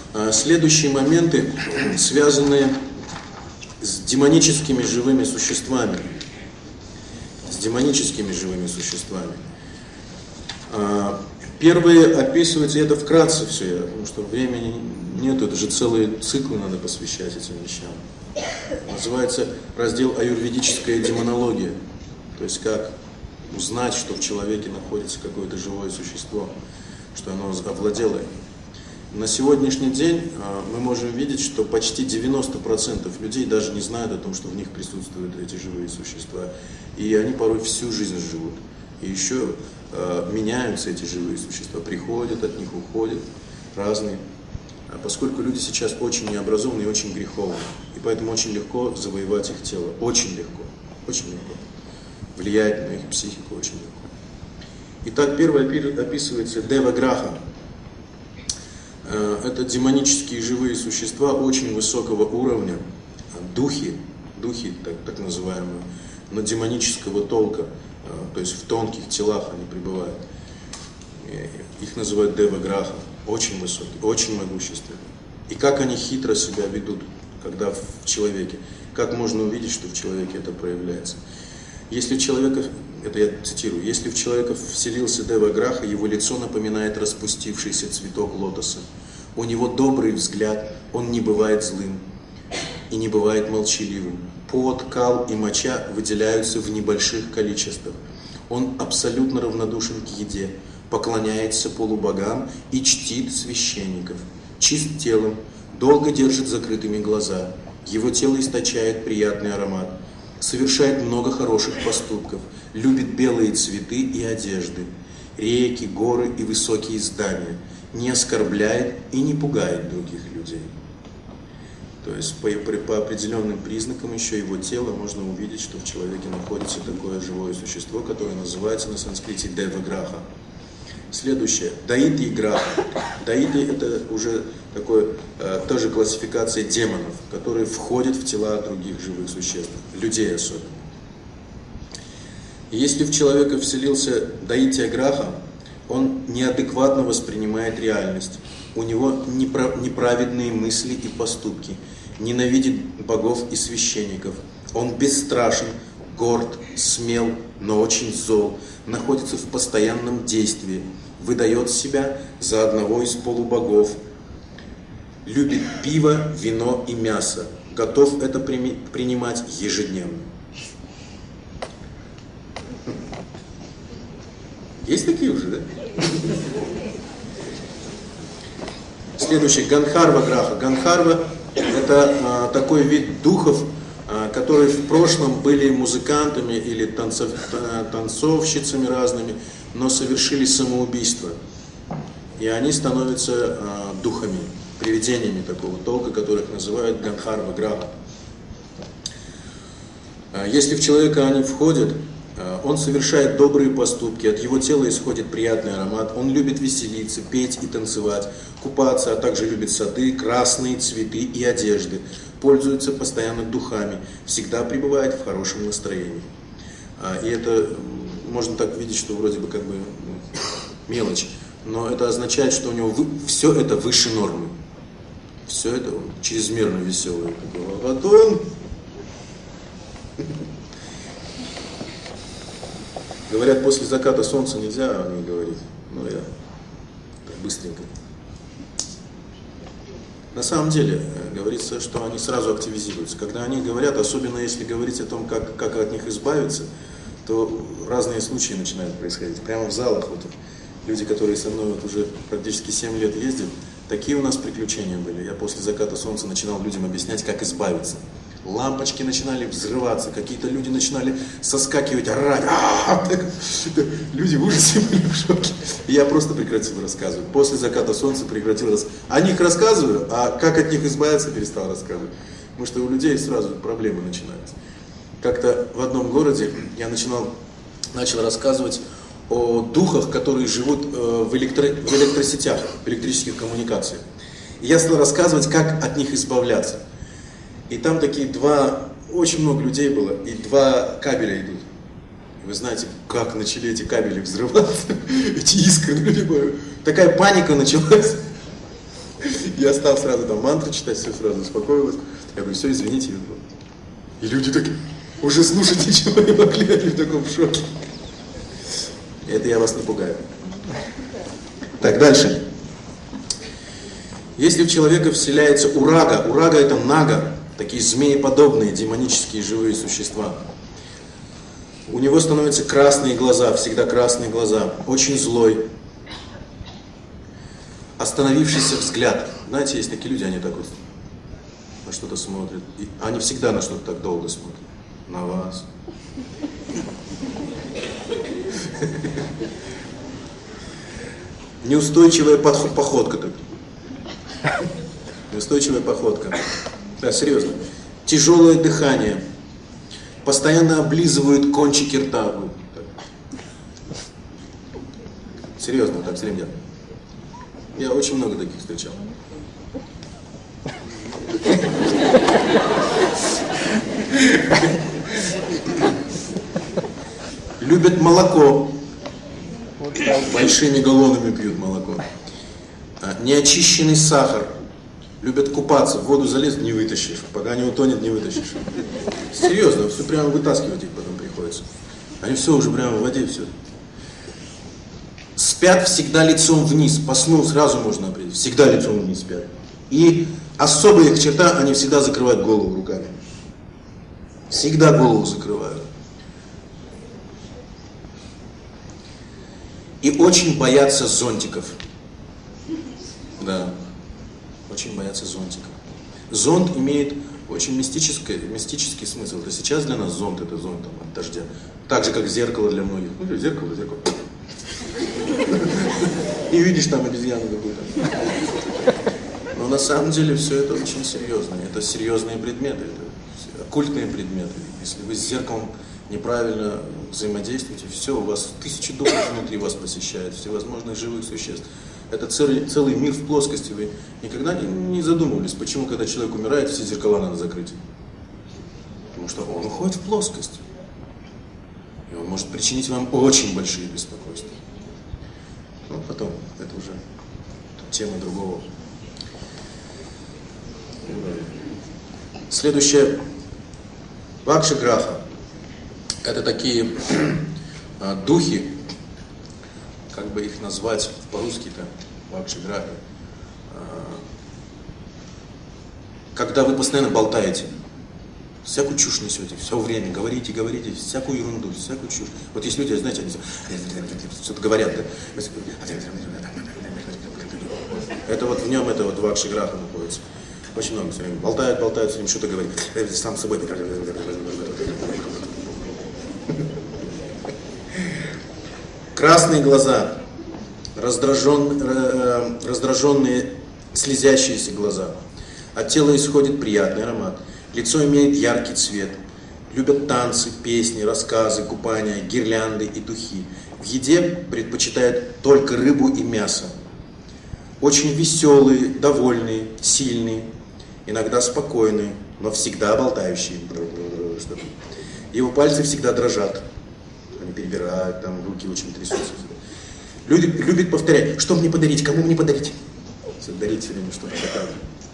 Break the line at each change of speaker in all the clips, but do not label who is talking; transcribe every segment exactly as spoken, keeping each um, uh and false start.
Следующие моменты связаны с демоническими живыми существами. С демоническими живыми существами. Первые описываются, это вкратце все, потому что времени нет, это же целые циклы надо посвящать этим вещам. Называется раздел «Аюрведическая демонология». То есть как узнать, что в человеке находится какое-то живое существо, что оно овладело им. На сегодняшний день мы можем видеть, что почти девяносто процентов людей даже не знают о том, что в них присутствуют эти живые существа. И они порой всю жизнь живут. И еще э, меняются эти живые существа, приходят от них, уходят, разные. А поскольку люди сейчас очень необразованные и очень греховные, и поэтому очень легко завоевать их тело. Очень легко, очень легко. Влиять на их психику очень легко. Итак, первое описывается Дева-Граха. Э, это демонические живые существа очень высокого уровня, духи, духи так, так называемые, но демонического толка. То есть в тонких телах они пребывают. Их называют Дева-Граха. Очень высокие, очень могущественные. И как они хитро себя ведут, когда в человеке. Как можно увидеть, что в человеке это проявляется. Если в человека, это я цитирую, если в человека вселился Дева-Граха, его лицо напоминает распустившийся цветок лотоса. У него добрый взгляд, он не бывает злым и не бывает молчаливым. Пот, кал и моча выделяются в небольших количествах. Он абсолютно равнодушен к еде, поклоняется полубогам и чтит священников. Чист телом, долго держит закрытыми глаза. Его тело источает приятный аромат. Совершает много хороших поступков. Любит белые цветы и одежды. Реки, горы и высокие здания. Не оскорбляет и не пугает других людей. То есть по, по определенным признакам еще его тела можно увидеть, что в человеке находится такое живое существо, которое называется на санскрите Дева-Граха. Следующее. Даити-Граха. Даити — это уже такое, э, тоже классификация демонов, которые входят в тела других живых существ, людей особенно. И если в человека вселился Даити-Граха, он неадекватно воспринимает реальность. У него неправедные мысли и поступки, ненавидит богов и священников. Он бесстрашен, горд, смел, но очень зол, находится в постоянном действии, выдает себя за одного из полубогов, любит пиво, вино и мясо, готов это принимать ежедневно. Есть такие уже, да? Следующий, Ганхарва-Граха. Ганхарва — это а, такой вид духов, а, которые в прошлом были музыкантами или танцов, танцовщицами разными, но совершили самоубийство. И они становятся а, духами, привидениями такого толка, которых называют Ганхарва-Граха. А, если в человека они входят, он совершает добрые поступки, от его тела исходит приятный аромат, он любит веселиться, петь и танцевать, купаться, а также любит сады, красные цветы и одежды, пользуется постоянно духами, всегда пребывает в хорошем настроении. И это можно так видеть, что вроде бы как бы мелочь, но это означает, что у него все это выше нормы. Все это он чрезмерно веселый. А то он... Говорят, после заката солнца нельзя о ней говорить, но я так быстренько. На самом деле, говорится, что они сразу активизируются. Когда они говорят, особенно если говорить о том, как, как от них избавиться, то разные случаи начинают происходить. Прямо в залах, вот люди, которые со мной вот уже практически семь лет ездят, такие у нас приключения были. Я после заката солнца начинал людям объяснять, как избавиться. Лампочки начинали взрываться, какие-то люди начинали соскакивать, орать. Люди в ужасе были, в шоке. И я просто прекратил рассказывать. После заката солнца прекратил рассказывать. О них рассказываю, а как от них избавиться, перестал рассказывать. Потому что у людей сразу проблемы начинаются. Как-то в одном городе я начинал, начал рассказывать о духах, которые живут в, электро, в электросетях, в электрических коммуникациях. И я стал рассказывать, как от них избавляться. И там такие два, очень много людей было, и два кабеля идут. И вы знаете, как начали эти кабели взрываться, эти искры наливают. Такая паника началась. Я стал сразу там мантры читать, все сразу успокоилось. Я говорю, все, извините. И люди такие, уже слушать ничего не могли, они в таком шоке. Это я вас напугаю. Так, дальше. Если в человека вселяется урага, урага это нага, такие змееподобные демонические живые существа, у него становятся красные глаза, всегда красные глаза, очень злой, остановившийся взгляд. Знаете, есть такие люди, они так вот на что-то смотрят. И они всегда на что-то так долго смотрят. На вас. Неустойчивая походка так. Неустойчивая походка. Да, серьезно. Тяжелое дыхание. Постоянно облизывают кончики рта. Серьезно, так, все время. Я очень много таких встречал. Любят молоко. Большими галлонами пьют молоко. Неочищенный сахар. Любят купаться. В воду залез, не вытащишь. Пока не утонет, не вытащишь. Серьезно, все прямо вытаскивать их потом приходится. Они все уже прямо в воде, все. Спят всегда лицом вниз. По сну сразу можно определить. Всегда лицом вниз спят. И особая их черта, они всегда закрывают голову руками. Всегда голову закрывают. И очень боятся зонтиков. Да. Очень боятся зонтиков. Зонт имеет очень мистический, мистический смысл. Это сейчас для нас зонт, это зонт там, от дождя. Так же, как зеркало для многих. Ну, зеркало, зеркало. И видишь там обезьяну какую-то. Но на самом деле все это очень серьезно. Это серьезные предметы, это оккультные предметы. Если вы с зеркалом неправильно взаимодействуете, все, у вас тысячи духов внутри вас посещают, всевозможных живых существ. Это целый, целый мир в плоскости. Вы никогда не, не задумывались, почему, когда человек умирает, все зеркала надо закрыть? Потому что он уходит в плоскость. И он может причинить вам очень большие беспокойства. Ну, потом, это уже тема другого. Следующее. Вакшаграха. Это такие а, духи, как бы их назвать по-русски-то, вакшаграхи. А, когда вы постоянно болтаете, всякую чушь несете, все время говорите, говорите, всякую ерунду, всякую чушь. Вот есть люди, знаете, они что-то говорят, да? Это вот в нем это вот вакшаграха находится. Очень много все время болтают, болтают, все время что-то говорят, сам с собой. Красные глаза, раздражен, раздраженные, слезящиеся глаза. От тела исходит приятный аромат. Лицо имеет яркий цвет. Любят танцы, песни, рассказы, купания, гирлянды и духи. В еде предпочитают только рыбу и мясо. Очень веселые, довольные, сильные, иногда спокойные, но всегда болтающие. Его пальцы всегда дрожат. Они перебирают, там руки очень трясутся. Люди любят повторять, что мне подарить, кому мне подарить. Дарить все время что-то такое.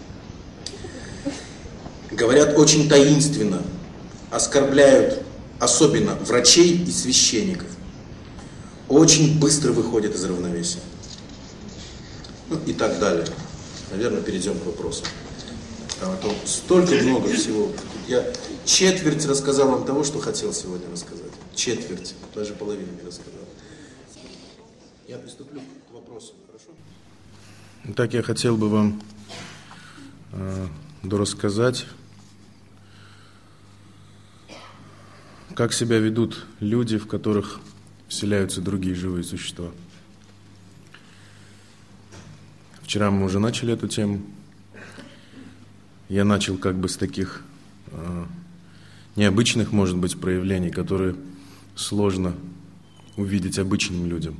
Говорят очень таинственно, оскорбляют особенно врачей и священников. Очень быстро выходят из равновесия. Ну и так далее. Наверное, перейдем к вопросам. А то столько много всего. Я четверть рассказал вам того, что хотел сегодня рассказать. Четверть. Даже половину не рассказал. Я приступлю к вопросам, хорошо? Так я хотел бы вам э, дорассказать, как себя ведут люди, в которых вселяются другие живые существа. Вчера мы уже начали эту тему. Я начал как бы с таких э, необычных, может быть, проявлений, которые сложно увидеть обычным людям.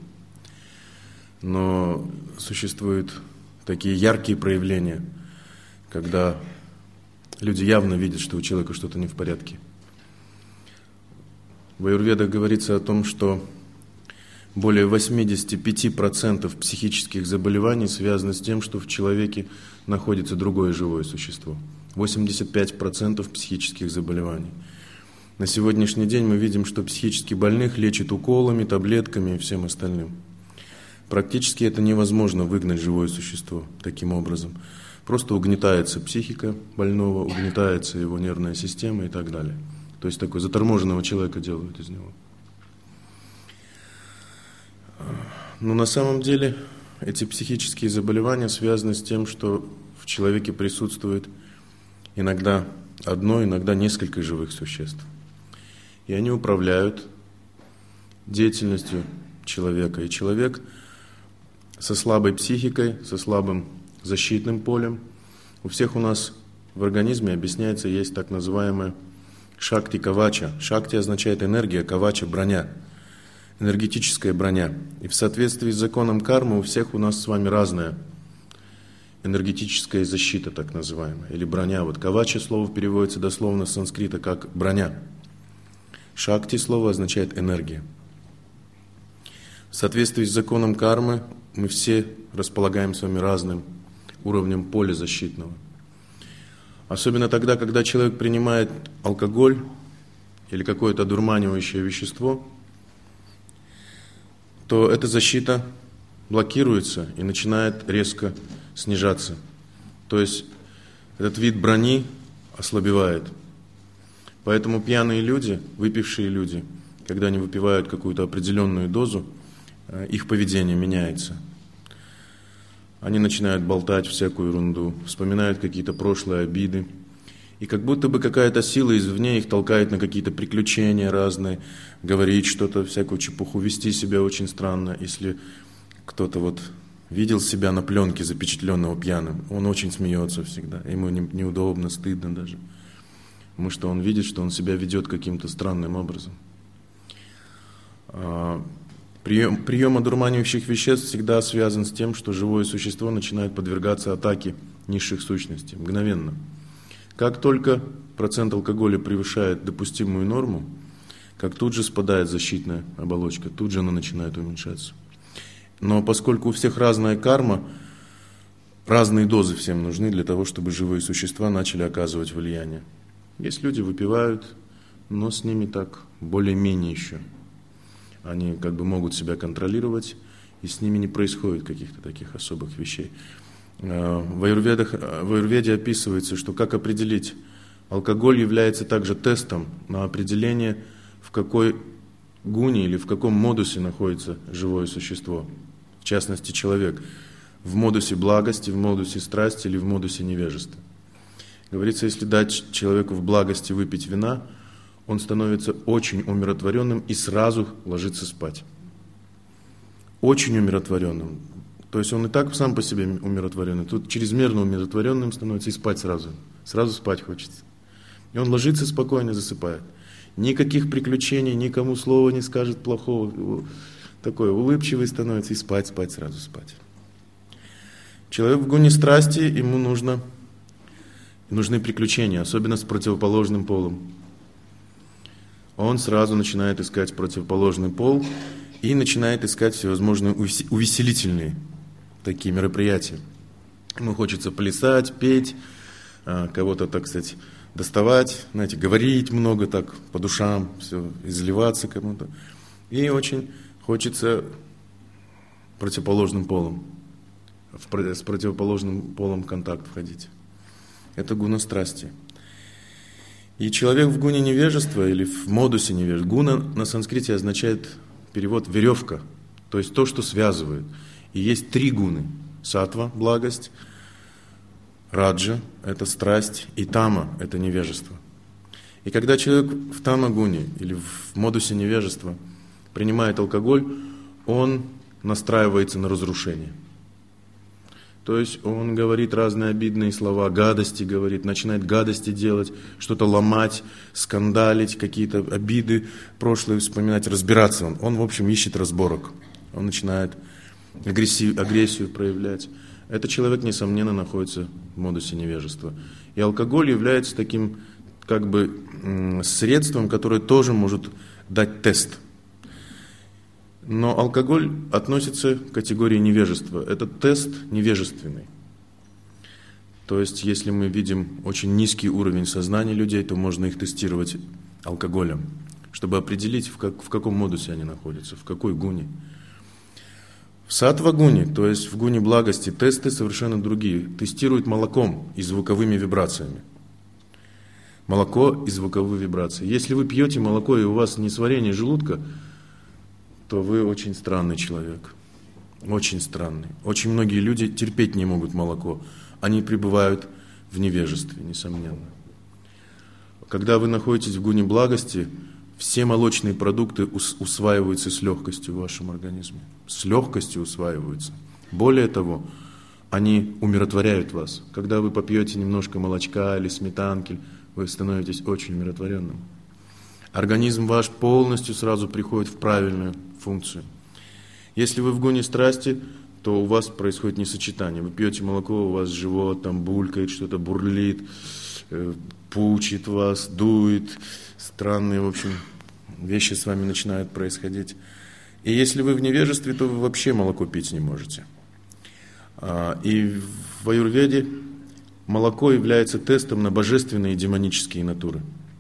Но существуют такие яркие проявления, когда люди явно видят, что у человека что-то не в порядке. В аюрведах говорится о том, что более восемьдесят пять процентов психических заболеваний связано с тем, что в человеке находится другое живое существо. восемьдесят пять процентов психических заболеваний. На сегодняшний день мы видим, что психически больных лечат уколами, таблетками и всем остальным. Практически это невозможно выгнать живое существо таким образом. Просто угнетается психика больного, угнетается его нервная система и так далее. То есть такой заторможенного человека делают из него. Но на самом деле эти психические заболевания связаны с тем, что в человеке присутствует иногда одно, иногда несколько живых существ. И они управляют деятельностью человека. И человек со слабой психикой, со слабым защитным полем. У всех у нас в организме, объясняется, есть так называемая шакти кавача. Шакти означает энергия, кавача – броня. Энергетическая броня. И в соответствии с законом кармы у всех у нас с вами разная энергетическая защита, так называемая, или броня. Вот кавача слово переводится дословно с санскрита как броня. Шакти слово означает энергия. В соответствии с законом кармы мы все располагаем с вами разным уровнем поля защитного. Особенно тогда, когда человек принимает алкоголь или какое-то одурманивающее вещество, то эта защита блокируется и начинает резко снижаться. То есть этот вид брони ослабевает. Поэтому пьяные люди, выпившие люди, когда они выпивают какую-то определенную дозу, их поведение меняется. Они начинают болтать всякую ерунду, вспоминают какие-то прошлые обиды. И как будто бы какая-то сила извне их толкает на какие-то приключения разные, говорить что-то, всякую чепуху, вести себя очень странно. Если кто-то вот видел себя на пленке запечатленного пьяным, он очень смеется всегда, ему не, неудобно, стыдно даже. Потому что он видит, что он себя ведет каким-то странным образом. Прием, прием одурманивающих веществ всегда связан с тем, что живое существо начинает подвергаться атаке низших сущностей мгновенно. Как только процент алкоголя превышает допустимую норму, как тут же спадает защитная оболочка, тут же она начинает уменьшаться. Но поскольку у всех разная карма, разные дозы всем нужны для того, чтобы живые существа начали оказывать влияние. Есть люди, выпивают, но с ними так более-менее еще. Они как бы могут себя контролировать, и с ними не происходит каких-то таких особых вещей. В аюрведах, в аюрведе описывается, что как определить, алкоголь является также тестом на определение, в какой гуне или в каком модусе находится живое существо, в частности человек, в модусе благости, в модусе страсти или в модусе невежества. Говорится, если дать человеку в благости выпить вина, он становится очень умиротворенным и сразу ложится спать. Очень умиротворенным. То есть он и так сам по себе умиротворенный, тут чрезмерно умиротворенным становится и спать сразу. Сразу спать хочется. И он ложится спокойно, засыпает. Никаких приключений, никому слова не скажет плохого. Такой улыбчивый становится и спать, спать, сразу спать. Человек в гуне страсти, ему нужно, нужны приключения, особенно с противоположным полом. Он сразу начинает искать противоположный пол и начинает искать всевозможные увеселительные такие мероприятия. Ему хочется плясать, петь, кого-то, так сказать, доставать, знаете, говорить много так по душам, все, изливаться кому-то. И очень хочется противоположным полом, с противоположным полом в контакт входить. Это гуна страсти. И человек в гуне невежества или в модусе невежества. Гуна на санскрите означает перевод веревка, то есть то, что связывает. И есть три гуны. Сатва – благость, раджа – это страсть, и тама – это невежество. И когда человек в тама-гуне или в модусе невежества принимает алкоголь, он настраивается на разрушение. То есть он говорит разные обидные слова, гадости говорит, начинает гадости делать, что-то ломать, скандалить, какие-то обиды прошлые вспоминать, разбираться. Он, он в общем, ищет разборок. Он начинает агрессив, агрессию проявлять. Этот человек, несомненно, находится в модусе невежества. И алкоголь является таким, как бы, средством, которое тоже может дать тест. Но алкоголь относится к категории невежества. Это тест невежественный. То есть, если мы видим очень низкий уровень сознания людей, то можно их тестировать алкоголем, чтобы определить, в, как, в каком модусе они находятся, в какой гуне. В саттва-гуне, то есть в гуне благости, тесты совершенно другие. Тестируют молоком и звуковыми вибрациями. Молоко и звуковые вибрации. Если вы пьете молоко и у вас несварение желудка, то вы очень странный человек. Очень странный. Очень многие люди терпеть не могут молоко. Они пребывают в невежестве, несомненно. Когда вы находитесь в гуне благости, все молочные продукты усваиваются с легкостью в вашем организме. С легкостью усваиваются. Более того, они умиротворяют вас. Когда вы попьете немножко молочка или сметанки, вы становитесь очень умиротворенным. Организм ваш полностью сразу приходит в правильную функцию. Если вы в гуне страсти, то у вас происходит несочетание. Вы пьете молоко, у вас живот там булькает, что-то бурлит, э, пучит вас, дует. Странные, в общем, вещи с вами начинают происходить. И если вы в невежестве, то вы вообще молоко пить не можете. А, и в аюрведе молоко является тестом на божественные и демонические натуры.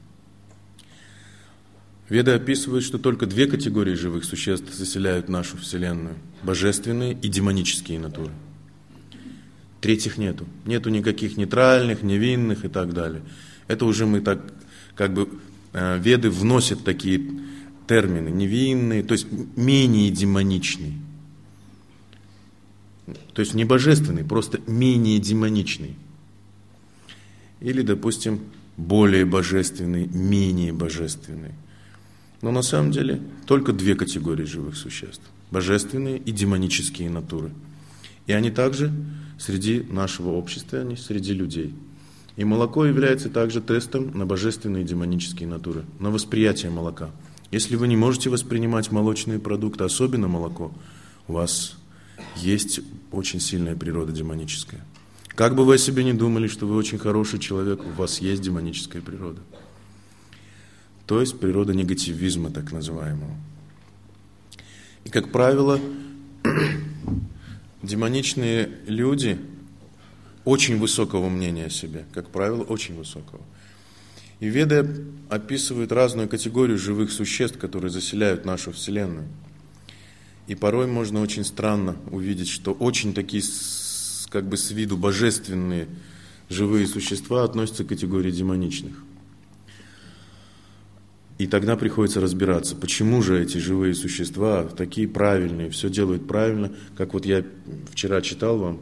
Веды описывают, что только две категории живых существ заселяют нашу Вселенную. Божественные и демонические натуры. Третьих нету. Нету никаких нейтральных, невинных и так далее. Это уже мы так, как бы, э, Веды вносят такие термины. Невинные, то есть менее демоничный. То есть не божественный, просто менее демоничный. Или, допустим, более божественный, менее божественный. Но на самом деле только две категории живых существ. Божественные и демонические натуры. И они также среди нашего общества, они среди людей. И молоко является также тестом на божественные и демонические натуры, на восприятие молока. Если вы не можете воспринимать молочные продукты, особенно молоко, у вас есть очень сильная природа демоническая. Как бы вы о себе не думали, что вы очень хороший человек, у вас есть демоническая природа. То есть природа негативизма, так называемого. И, как правило, демоничные люди очень высокого мнения о себе, как правило, очень высокого. И Веды описывают разную категорию живых существ, которые заселяют нашу Вселенную. И порой можно очень странно увидеть, что очень такие, как бы с виду божественные живые существа относятся к категории демоничных. И тогда приходится разбираться, почему же эти живые существа такие правильные, все делают правильно, как вот я вчера читал вам,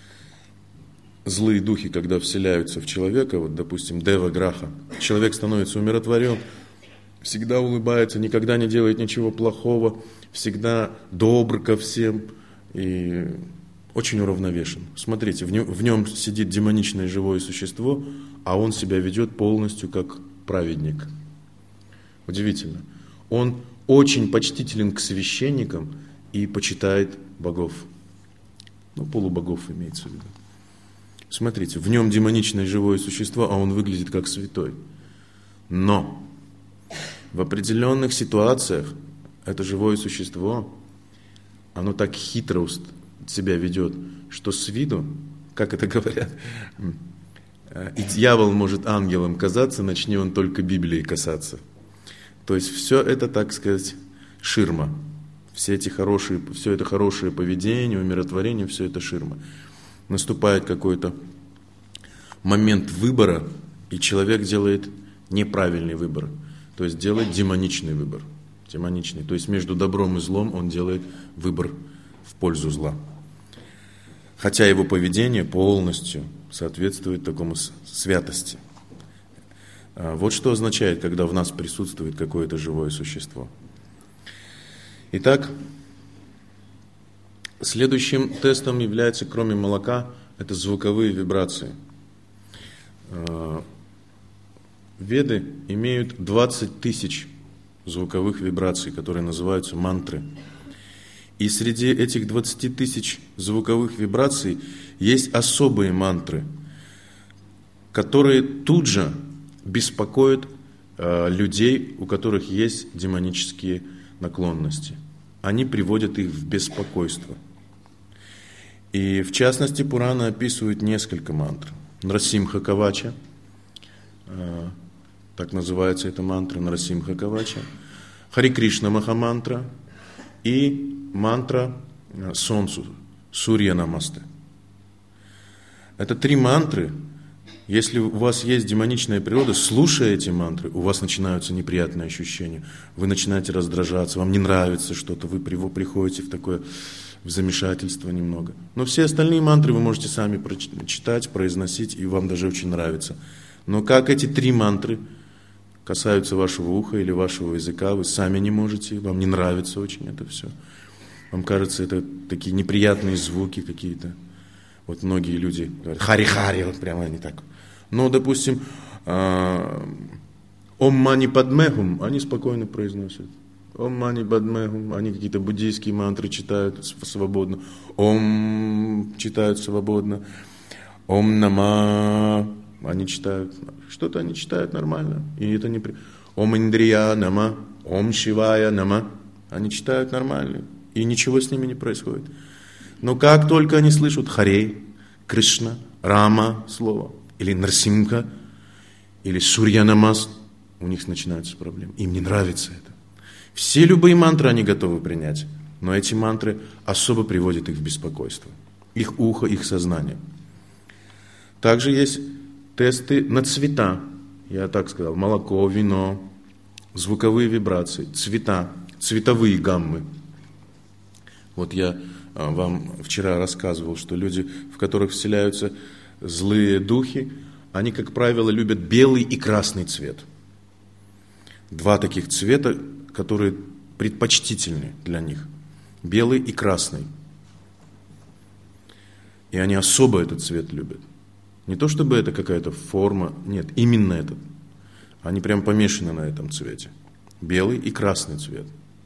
злые духи, когда вселяются в человека, вот, допустим, Дева Граха, человек становится умиротворен, всегда улыбается, никогда не делает ничего плохого, всегда добр ко всем и очень уравновешен. Смотрите, в нем, в нем сидит демоничное живое существо, а он себя ведет полностью как праведник. Удивительно. Он очень почтителен к священникам и почитает богов. Ну, полубогов имеется в виду. Смотрите, в нем демоничное живое существо, а он выглядит как святой. Но в определенных ситуациях это живое существо, оно так хитро себя ведет, что с виду, как это говорят, и дьявол может ангелом казаться, начни он только Библии касаться. То есть все это, так сказать, ширма. Все эти хорошие, все это хорошее поведение, умиротворение, все это ширма. Наступает какой-то момент выбора, и человек делает неправильный выбор. То есть делает демоничный выбор. Демоничный. То есть между добром и злом он делает выбор в пользу зла. Хотя его поведение полностью соответствует такому святости. Вот что означает, когда в нас присутствует какое-то живое существо. Итак, следующим тестом является, кроме молока, это звуковые вибрации. Веды имеют двадцать тысяч звуковых вибраций, которые называются мантры. И среди этих двадцати тысяч звуковых вибраций есть особые мантры, которые тут же беспокоят э, людей, у которых есть демонические наклонности. они приводят их в беспокойство. И в частности Пурана описывает несколько мантр. Нарасимха Кавача, так называется эта мантра, Нарасимха Кавача, Хари Кришна Махамантра и мантра Солнцу, Сурья Намасте. Это три мантры. Если у вас есть демоничная природа, слушая эти мантры, у вас начинаются неприятные ощущения. Вы начинаете раздражаться, вам не нравится что-то, вы приходите в такое в замешательство немного. Но все остальные мантры вы можете сами прочитать, произносить, и вам даже очень нравится. Но как эти три мантры касаются вашего уха или вашего языка, вы сами не можете, вам не нравится очень это все. Вам кажется, это такие неприятные звуки какие-то. Вот многие люди говорят «хари-хари», вот прямо они так. Но, допустим, «ом мани падмехум» они спокойно произносят. «Ом мани падмехум», они какие-то буддийские мантры читают свободно. «Ом» читают свободно. «Ом нама» они читают. Что-то они читают нормально. И это не при... «Ом индрия нама», «Ом шивая нама» они читают нормально. И ничего с ними не происходит. Но как только они слышат Харе, Кришна, Рама слово, или Нарсимха, или Сурья Намас, у них начинаются проблемы. Им не нравится это. Все любые мантры они готовы принять, но эти мантры особо приводят их в беспокойство. Их ухо, их сознание. Также есть тесты на цвета. Я так сказал, молоко, вино, звуковые вибрации, цвета, цветовые гаммы. Вот я вам вчера рассказывал, что люди, в которых вселяются злые духи, они, как правило, любят белый и красный цвет. Два таких цвета, которые предпочтительны для них. Белый и красный. И они особо этот цвет любят. Не то, чтобы это какая-то форма, нет, именно этот. Они прям помешаны на этом цвете. Белый и красный цвет.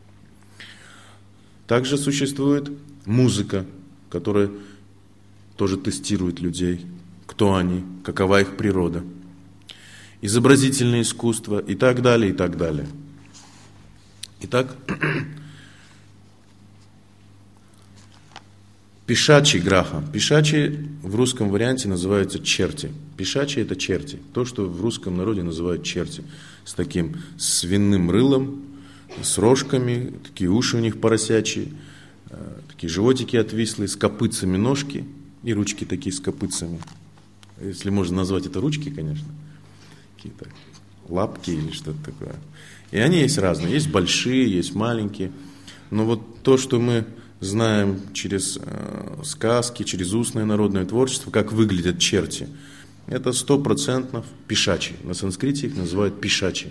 Также существует музыка, которая тоже тестирует людей, кто они, какова их природа, изобразительное искусство и так далее, и так далее. Итак, пишачи граха. Пишачи в русском варианте называются черти. Пишачи – это черти. То, что в русском народе называют черти. С таким свиным рылом, с рожками, такие уши у них поросячие, такие животики отвислые, с копытцами ножки и ручки такие с копытцами. Если можно назвать это ручки, конечно. Какие-то лапки или что-то такое. И они есть разные. Есть большие, есть маленькие. Но вот то, что мы знаем через э, сказки, через устное народное творчество, как выглядят черти, это сто процентов пишачи. На санскрите их называют пишачи.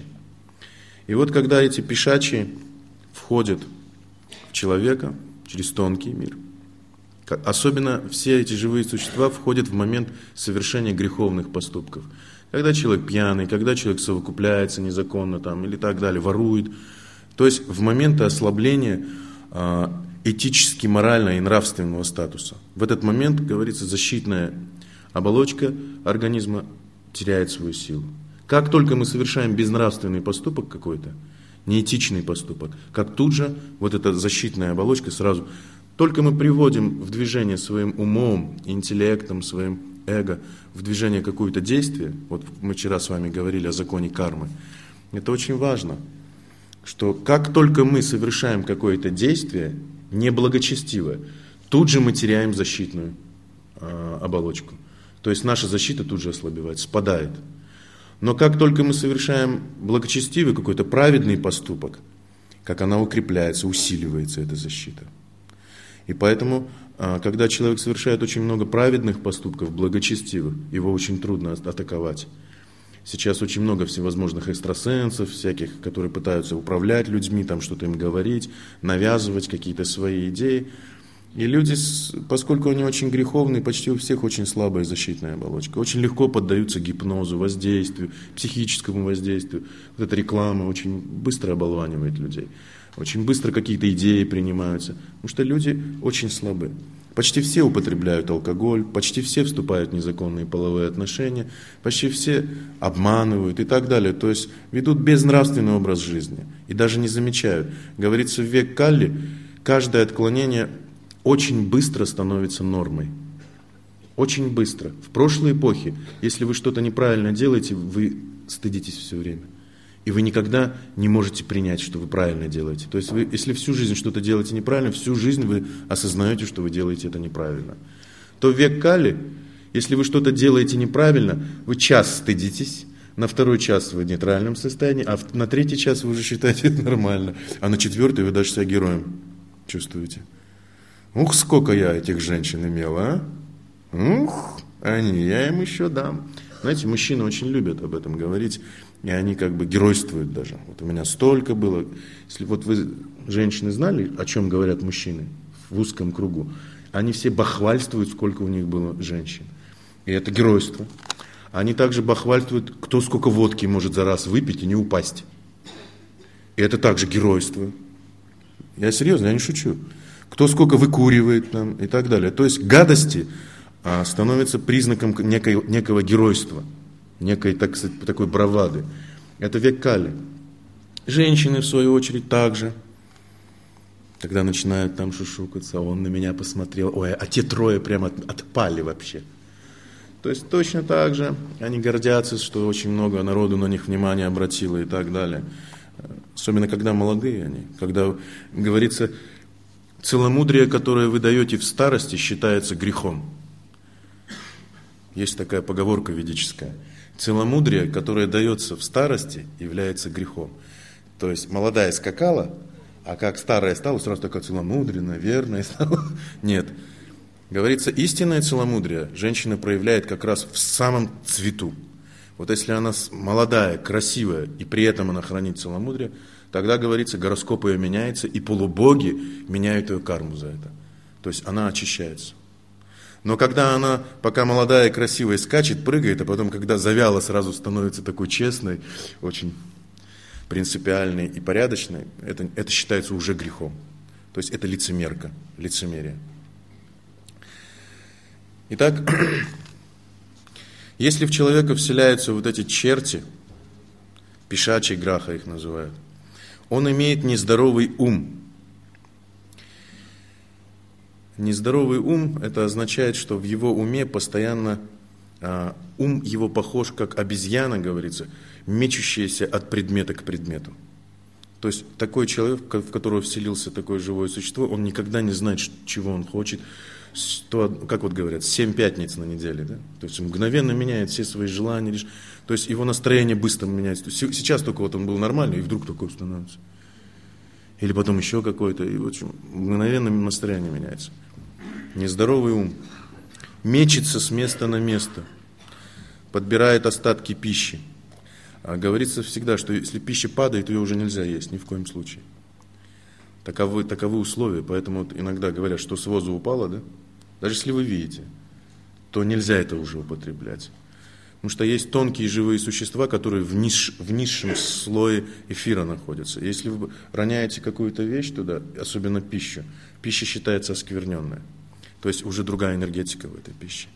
И вот когда эти пишачи входят в человека через тонкий мир, особенно все эти живые существа входят в момент совершения греховных поступков. Когда человек пьяный, когда человек совокупляется незаконно там, или так далее, ворует. То есть в моменты ослабления э, этически, морально и нравственного статуса. В этот момент, говорится, защитная оболочка организма теряет свою силу. Как только мы совершаем безнравственный поступок какой-то, неэтичный поступок, как тут же вот эта защитная оболочка сразу... Только мы приводим в движение своим умом, интеллектом, своим эго, в движение какое-то действие, вот мы вчера с вами говорили о законе кармы, это очень важно, что как только мы совершаем какое-то действие неблагочестивое, тут же мы теряем защитную э, оболочку. То есть наша защита тут же ослабевает, спадает. Но как только мы совершаем благочестивый какой-то праведный поступок, как она укрепляется, усиливается эта защита. И поэтому, когда человек совершает очень много праведных поступков, благочестивых, его очень трудно атаковать. Сейчас очень много всевозможных экстрасенсов, всяких, которые пытаются управлять людьми, там что-то им говорить, навязывать какие-то свои идеи. И люди, поскольку они очень греховные, почти у всех очень слабая защитная оболочка. Очень легко поддаются гипнозу, воздействию, психическому воздействию. Вот эта реклама очень быстро оболванивает людей. Очень быстро какие-то идеи принимаются. Потому что люди очень слабы. Почти все употребляют алкоголь, почти все вступают в незаконные половые отношения, почти все обманывают и так далее. То есть ведут безнравственный образ жизни и даже не замечают. Говорится, в век Калли, каждое отклонение очень быстро становится нормой. Очень быстро. В прошлой эпохе, если вы что-то неправильно делаете, вы стыдитесь все время. И вы никогда не можете принять, что вы правильно делаете. То есть вы, если всю жизнь что-то делаете неправильно, всю жизнь вы осознаете, что вы делаете это неправильно. То в век Кали, если вы что-то делаете неправильно, вы час стыдитесь, на второй час вы в нейтральном состоянии, а на третий час вы уже считаете это нормально, а на четвертый вы даже себя героем чувствуете. Ух, сколько я этих женщин имел, а? Ух, они, я им еще дам. Знаете, мужчины очень любят об этом говорить, и они как бы геройствуют даже. Вот у меня столько было. Если вот вы, женщины, знали, о чем говорят мужчины в узком кругу? Они все бахвальствуют, сколько у них было женщин. И это геройство. Они также бахвальствуют, кто сколько водки может за раз выпить и не упасть. И это также геройство. Я серьезно, я не шучу. Кто сколько выкуривает там и так далее. То есть гадости а, становятся признаком некой, некого геройства, некой, так сказать, такой бравады. Это век Кали. Женщины, в свою очередь, также. Когда начинают там шушукаться, он на меня посмотрел, ой, а те трое прямо от, отпали вообще. То есть точно так же они гордятся, что очень много народу на них внимание обратило и так далее. Особенно когда молодые они. Когда говорится, целомудрие, которое вы даете в старости, считается грехом. Есть такая поговорка ведическая. Целомудрие, которое дается в старости, является грехом. То есть молодая скакала, а как старая стала, сразу такая целомудренная, верная стала. Нет. Говорится, истинное целомудрие женщина проявляет как раз в самом цвету. Вот если она молодая, красивая, и при этом она хранит целомудрие, тогда, говорится, гороскоп ее меняется, и полубоги меняют ее карму за это. То есть она очищается. Но когда она, пока молодая, красивая, скачет, прыгает, а потом, когда завяла, сразу становится такой честной, очень принципиальной и порядочной, это, это считается уже грехом. То есть это лицемерка, лицемерие. Итак, если в человека вселяются вот эти черти, пешачий граха их называют, он имеет нездоровый ум. Нездоровый ум, это означает, что в его уме постоянно, а, ум его похож, как обезьяна, говорится, мечущаяся от предмета к предмету. То есть такой человек, в которого вселился такое живое существо, он никогда не знает, чего он хочет. То, как вот говорят, семь пятниц на неделе, да? То есть он мгновенно меняет все свои желания, то есть его настроение быстро меняется. Сейчас только вот он был нормальный, и вдруг такой становится. Или потом еще какой-то, и в общем, мгновенно настроение меняется. Нездоровый ум мечется с места на место, подбирает остатки пищи. А говорится всегда, что если пища падает, ее уже нельзя есть, ни в коем случае. Таковы, таковы условия, поэтому вот иногда говорят, что с воза упало, да? Даже если вы видите, то нельзя это уже употреблять. Потому что есть тонкие живые существа, которые в, ниш, в низшем слое эфира находятся. Если вы роняете какую-то вещь туда, особенно пищу, пища считается оскверненной. То есть уже другая энергетика в этой пище.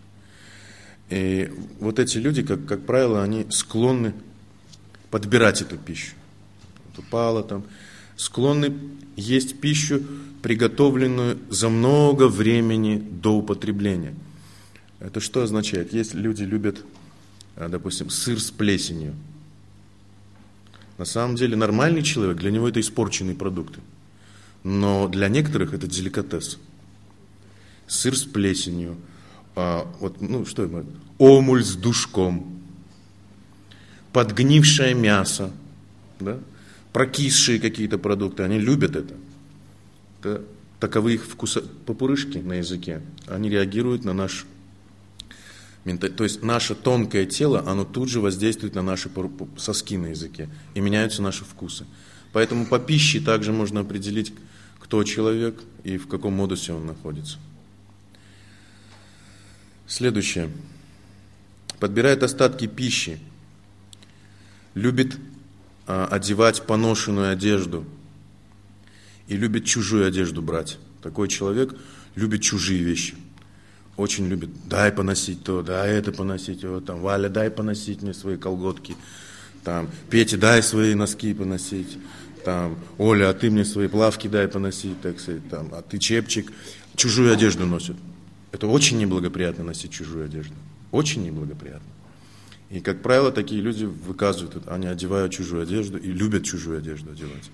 И вот эти люди, как, как правило, они склонны подбирать эту пищу. Вот упало там. Склонны есть пищу, приготовленную за много времени до употребления. Это что означает? Есть люди любят, допустим, сыр с плесенью. На самом деле нормальный человек, для него это испорченные продукты. Но для некоторых это деликатес. Сыр с плесенью, а, вот, ну, что это? Омуль с душком, подгнившее мясо, да? Прокисшие какие-то продукты, они любят это. это таковы их вкуса, попурышки на языке, они реагируют на наш менталитет. То есть наше тонкое тело, оно тут же воздействует на наши соски на языке, и меняются наши вкусы. Поэтому по пище также можно определить, кто человек и в каком модусе он находится. Следующее. Подбирает остатки пищи, любит одевать поношенную одежду и любит чужую одежду брать. Такой человек любит чужие вещи. Очень любит, дай поносить то, дай это поносить, вот, там, Валя, дай поносить мне свои колготки, там, Петя, дай свои носки поносить, Там, Оля, а ты мне свои плавки дай поносить, так сказать, там, а ты чепчик. Чужую одежду носят. Это очень неблагоприятно носить чужую одежду. Очень неблагоприятно. И, как правило, такие люди выказывают это. Они одевают чужую одежду и любят чужую одежду одевать.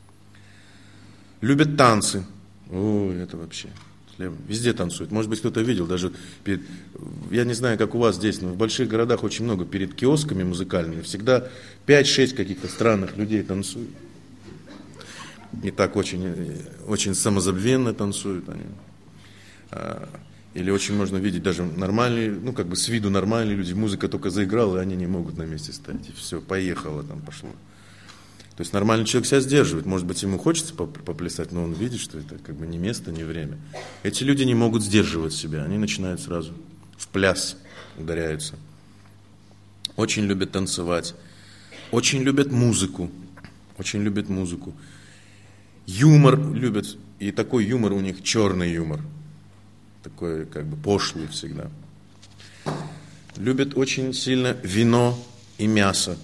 Любят танцы. Ой, это вообще. Везде танцуют. Может быть, кто-то видел, даже перед, я не знаю, как у вас здесь, но в больших городах очень много перед киосками музыкальными всегда пять-шесть каких-то странных людей танцуют. И так очень, очень самозабвенно танцуют они. Или очень можно видеть даже нормальные, ну как бы с виду нормальные люди, музыка только заиграла, и они не могут на месте стоять. И все, поехало там, пошло. То есть нормальный человек себя сдерживает. Может быть, ему хочется поплясать, но он видит, что это как бы не место, не время. Эти люди не могут сдерживать себя. Они начинают сразу в пляс ударяются. Очень любят танцевать. Очень любят музыку. Очень любят музыку. Юмор любят. И такой юмор у них черный юмор. Такой как бы пошлый всегда. Любят очень сильно вино и мясо.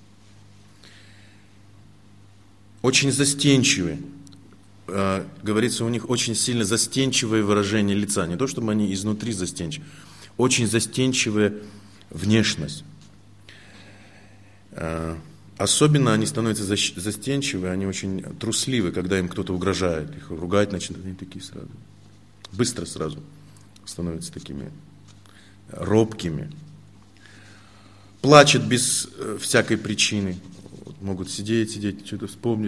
Очень застенчивые. Э, говорится, у них очень сильно застенчивое выражение лица. Не то, чтобы они изнутри застенчивы. Очень застенчивая внешность. Э, особенно они становятся застенчивы, они очень трусливы, когда им кто-то угрожает. Их ругать начинают, они такие сразу. Быстро сразу становятся такими робкими. Плачут без э, всякой причины. Могут сидеть, сидеть, что-то вспомнить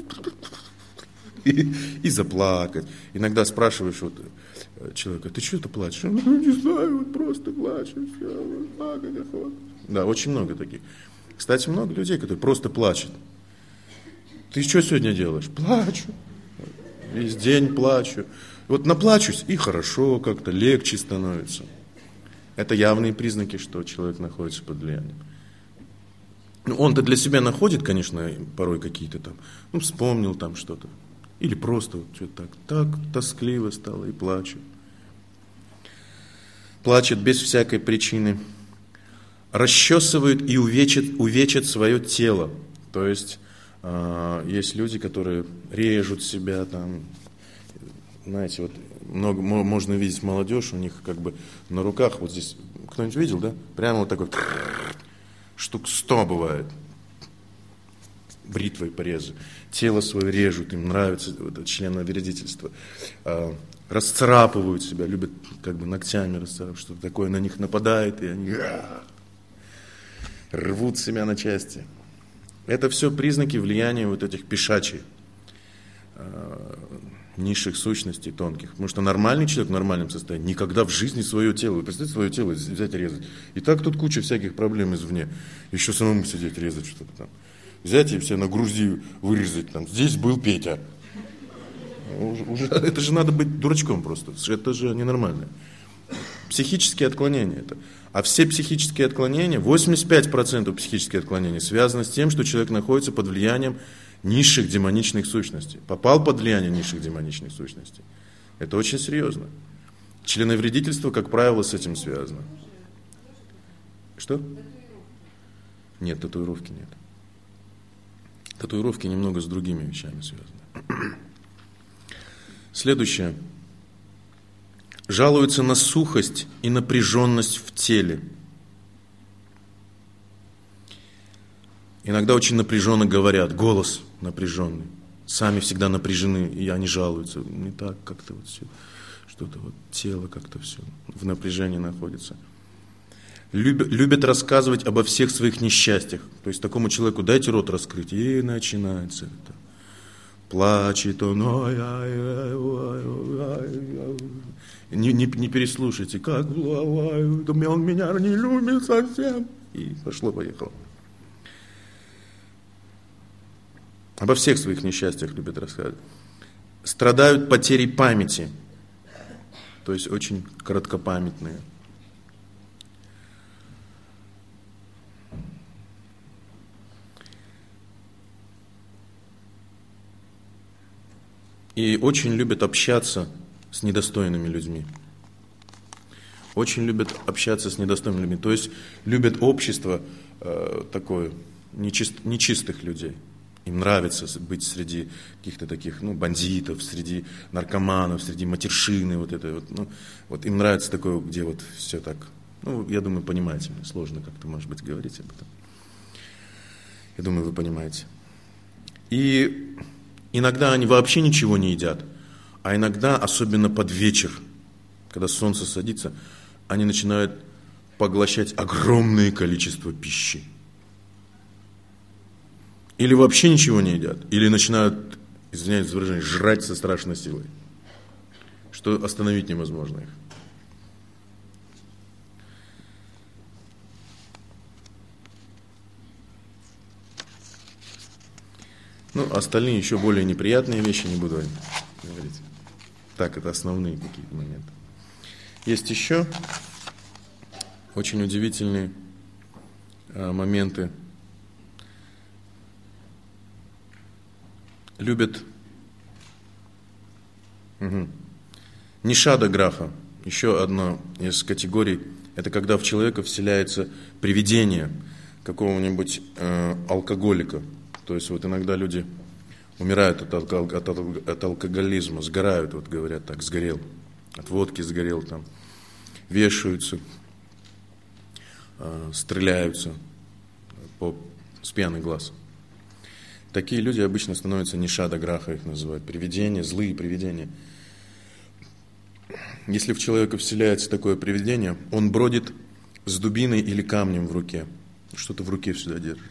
и, и заплакать. Иногда спрашиваешь вот человека, ты что-то плачешь? Ну, не знаю, вот просто плачу, все, плакать охота. Да, очень много таких. Кстати, много людей, которые просто плачут. Ты что сегодня делаешь? Плачу. Весь день плачу. Вот наплачусь, и хорошо, как-то легче становится. Это явные признаки, что человек находится под влиянием. Ну, он-то для себя находит, конечно, порой какие-то там, ну, вспомнил там что-то. Или просто вот что-то так, так тоскливо стало и плачет. Плачет без всякой причины. Расчесывают и увечат, увечат свое тело. То есть, э, есть люди, которые режут себя там, знаете, вот много, можно видеть молодежь, у них как бы на руках, вот здесь, кто-нибудь видел, да? Прямо вот такой... Штук сто бывает. Бритвой порезы. Тело свое режут, им нравится это членовредительство. А, расцарапывают себя, любят как бы ногтями расцарапывать, что-то такое на них нападает, и они рвут себя на части. Это все признаки влияния вот этих пешачей, а, низших сущностей, тонких. Потому что нормальный человек в нормальном состоянии никогда в жизни свое тело, вы представляете, свое тело взять и резать. И так тут куча всяких проблем извне. Еще самому сидеть, резать что-то там. Взять и все на груди вырезать. Там. Здесь был Петя. Уже, уже, это же надо быть дурачком просто. Это же ненормально. Психические отклонения это. А все психические отклонения, восемьдесят пять процентов психических отклонений связаны с тем, что человек находится под влиянием низших демоничных сущностей. Попал под влияние низших демоничных сущностей. Это очень серьезно. Членовредительство, как правило, с этим связано. Что? Нет, татуировки нет. Татуировки немного с другими вещами связаны. Следующее. Жалуются на сухость и напряженность в теле. Иногда очень напряженно говорят, голос напряженный. Сами всегда напряжены, и они жалуются. Не так как-то вот все, что-то вот тело как-то все в напряжении находится. Любят, любят рассказывать обо всех своих несчастьях. То есть такому человеку дайте рот раскрыть, и начинается это. Плачет он, ой, ой, ой, ой, ой. Не, не, не переслушайте, как ой, он меня не любит совсем. И пошло-поехало. Обо всех своих несчастьях любят рассказывать. Страдают потерей памяти. То есть очень короткопамятные. И очень любят общаться с недостойными людьми. Очень любят общаться с недостойными людьми. То есть любят общество э, такое, нечист, нечистых людей. Им нравится быть среди каких-то таких, ну, бандитов, среди наркоманов, среди матершины, вот это вот, ну, вот им нравится такое, где вот все так, ну, я думаю, понимаете, мне сложно как-то, может быть, говорить об этом. Я думаю, вы понимаете. И иногда они вообще ничего не едят, а иногда, особенно под вечер, когда солнце садится, они начинают поглощать огромное количество пищи. Или вообще ничего не едят, или начинают, извиняюсь за выражение, жрать со страшной силой, что остановить невозможно их. Ну, остальные еще более неприятные вещи не буду говорить. Так, это основные какие-то моменты. Есть еще очень удивительные а, моменты. Любят угу. Нишада граха. Еще одна из категорий. Это когда в человека вселяется привидение какого-нибудь э, алкоголика. То есть вот иногда люди умирают от, алко- от, от, от алкоголизма, сгорают, вот говорят так, сгорел. От водки сгорел там. Вешаются, э, стреляются по, с пьяных глаз. Такие люди обычно становятся нишада граха, их называют, привидения, злые привидения. Если в человека вселяется такое привидение, он бродит с дубиной или камнем в руке, что-то в руке всегда держит.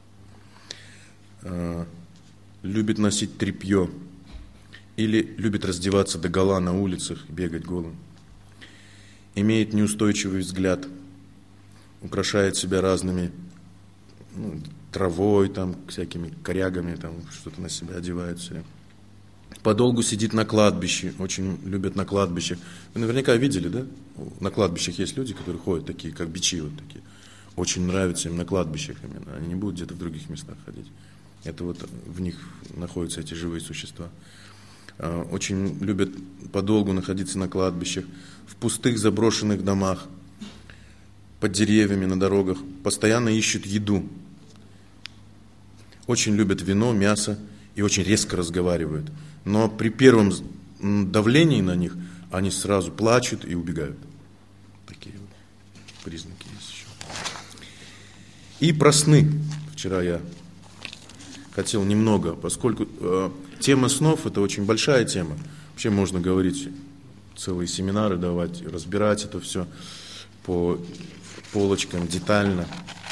Любит носить тряпье или любит раздеваться догола на улицах, бегать голым. Имеет неустойчивый взгляд, украшает себя разными, ну, травой, там, всякими корягами, там, что-то на себя одевает все время. Подолгу сидит на кладбище, очень любят на кладбищах. Вы наверняка видели, да? На кладбищах есть люди, которые ходят такие, как бичи, вот такие. Очень нравится им на кладбищах именно. Они не будут где-то в других местах ходить. Это вот в них находятся эти живые существа. Очень любят подолгу находиться на кладбищах, в пустых заброшенных домах, под деревьями, на дорогах. Постоянно ищут еду. Очень любят вино, мясо и очень резко разговаривают. Но при первом давлении на них они сразу плачут и убегают. Такие вот признаки есть еще. И про сны. Вчера я хотел немного, поскольку э, тема снов – это очень большая тема. Вообще можно говорить, целые семинары давать, разбирать это все по полочкам детально.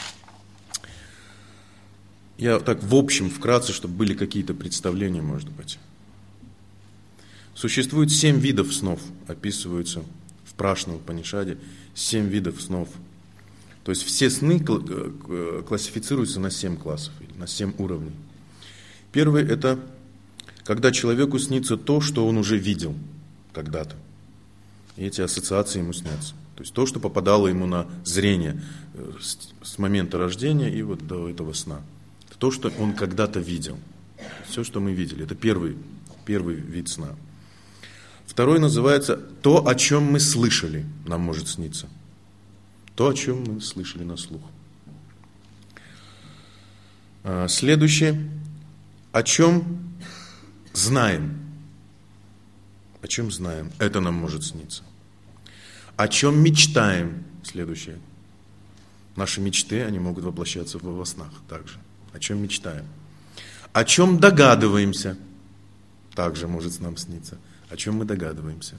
Я так в общем, вкратце, чтобы были какие-то представления, может быть. Существует семь видов снов, описываются в Прашна Упанишаде, семь видов снов. То есть все сны классифицируются на семь классов, на семь уровней. Первый – это когда человеку снится то, что он уже видел когда-то. И эти ассоциации ему снятся. То есть то, что попадало ему на зрение с момента рождения и вот до этого сна. То, что он когда-то видел. Все, что мы видели. Это первый, первый вид сна. Второй называется то, о чем мы слышали, нам может сниться. То, о чем мы слышали на слух. Следующее. О чем знаем. О чем знаем. Это нам может сниться. О чем мечтаем. Следующее. Наши мечты, они могут воплощаться во снах также. О чем мечтаем. О чем догадываемся. Также может нам сниться. О чем мы догадываемся.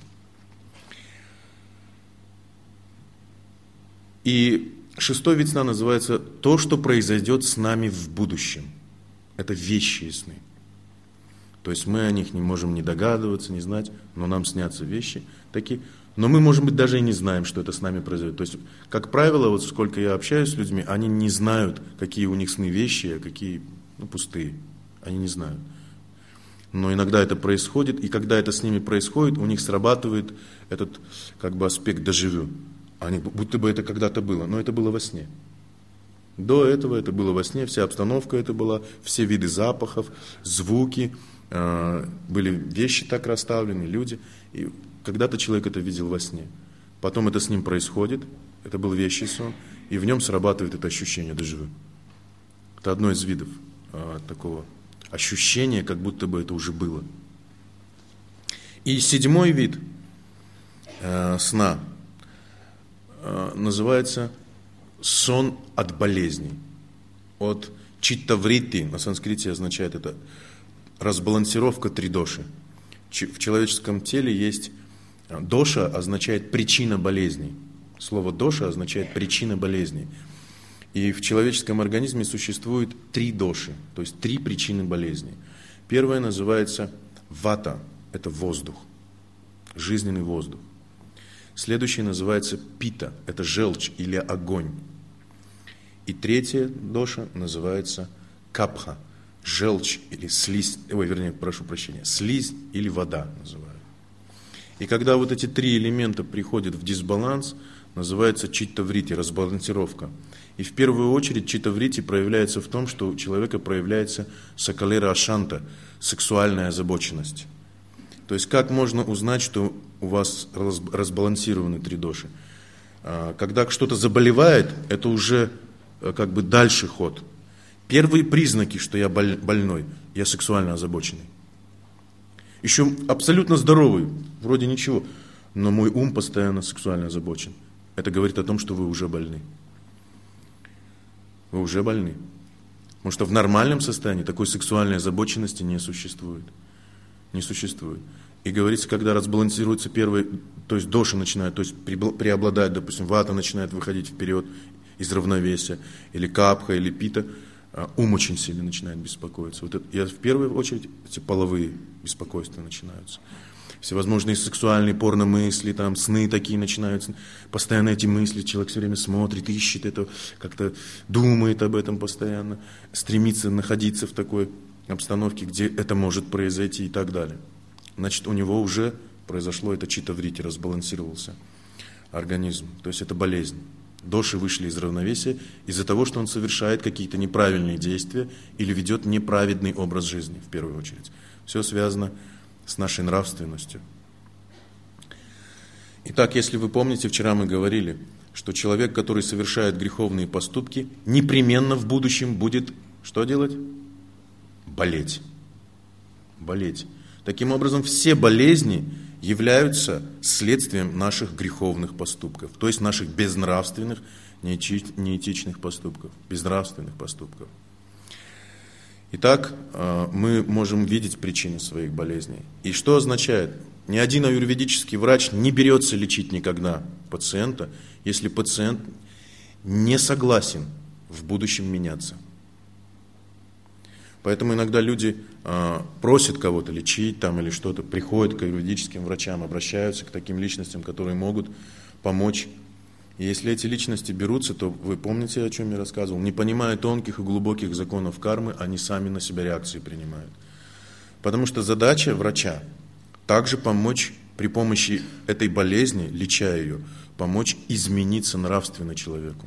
И шестой вид сна называется то, что произойдет с нами в будущем. Это вещие сны. То есть мы о них не можем не догадываться, не знать, но нам снятся вещи такие. Но мы, может быть, даже и не знаем, что это с нами произойдет. То есть, как правило, вот сколько я общаюсь с людьми, они не знают, какие у них сны вещи, а какие, ну, пустые. Они не знают. Но иногда это происходит, и когда это с ними происходит, у них срабатывает этот, как бы, аспект дежавю. Они, будто бы это когда-то было, но это было во сне. До этого это было во сне, вся обстановка это была, все виды запахов, звуки, э, были вещи так расставлены, люди. И когда-то человек это видел во сне. Потом это с ним происходит, это был вещий сон, и в нем срабатывает это ощущение дежавю. Это одно из видов э, такого ощущение, как будто бы это уже было. И седьмой вид э, сна э, называется сон от болезней. От читтавритти, на санскрите означает это разбалансировка тридоши. В человеческом теле есть доша, означает причина болезней. Слово доша означает причина болезней. И в человеческом организме существует три доши, то есть три причины болезней. Первая называется вата, это воздух, жизненный воздух. Следующая называется пита, это желчь или огонь. И третья доша называется капха, желчь или слизь, ой, вернее, прошу прощения, слизь или вода называют. И когда вот эти три элемента приходят в дисбаланс, называется читтавритти, разбалансировка. И в первую очередь читтавритти проявляется в том, что у человека проявляется сакалера ашанта, сексуальная озабоченность. То есть как можно узнать, что у вас разбалансированы три доши? Когда что-то заболевает, это уже как бы дальше ход. Первые признаки, что я больной, я сексуально озабоченный. Еще абсолютно здоровый, вроде ничего, но мой ум постоянно сексуально озабочен. Это говорит о том, что вы уже больны. Вы уже больны. Потому что в нормальном состоянии такой сексуальной озабоченности не существует. Не существует. И говорится, когда разбалансируется первый, то есть доши начинают, то есть преобладать, допустим, вата начинает выходить вперед из равновесия, или капха, или пита, ум очень сильно начинает беспокоиться. Вот это, я в первую очередь, эти половые беспокойства начинаются. Всевозможные сексуальные порномысли, там, сны такие начинаются. Постоянно эти мысли, человек все время смотрит, ищет это, как-то думает об этом постоянно, стремится находиться в такой обстановке, где это может произойти и так далее. Значит, у него уже произошло это читтавритти, разбалансировался организм. То есть это болезнь. Доши вышли из равновесия из-за того, что он совершает какие-то неправильные действия или ведет неправедный образ жизни, в первую очередь. Все связано с нашей нравственностью. Итак, если вы помните, вчера мы говорили, что человек, который совершает греховные поступки, непременно в будущем будет что делать? Болеть. Болеть. Таким образом, все болезни являются следствием наших греховных поступков, то есть наших безнравственных, неэтичных поступков, безнравственных поступков. Итак, мы можем видеть причины своих болезней. И что означает? Ни один аюрведический врач не берется лечить никогда пациента, если пациент не согласен в будущем меняться. Поэтому иногда люди э, просят кого-то лечить там, или что-то, приходят к аюрведическим врачам, обращаются к таким личностям, которые могут помочь. И если эти личности берутся, то вы помните, о чем я рассказывал, не понимая тонких и глубоких законов кармы, они сами на себя реакции принимают. Потому что задача врача также помочь при помощи этой болезни, леча ее, помочь измениться нравственно человеку.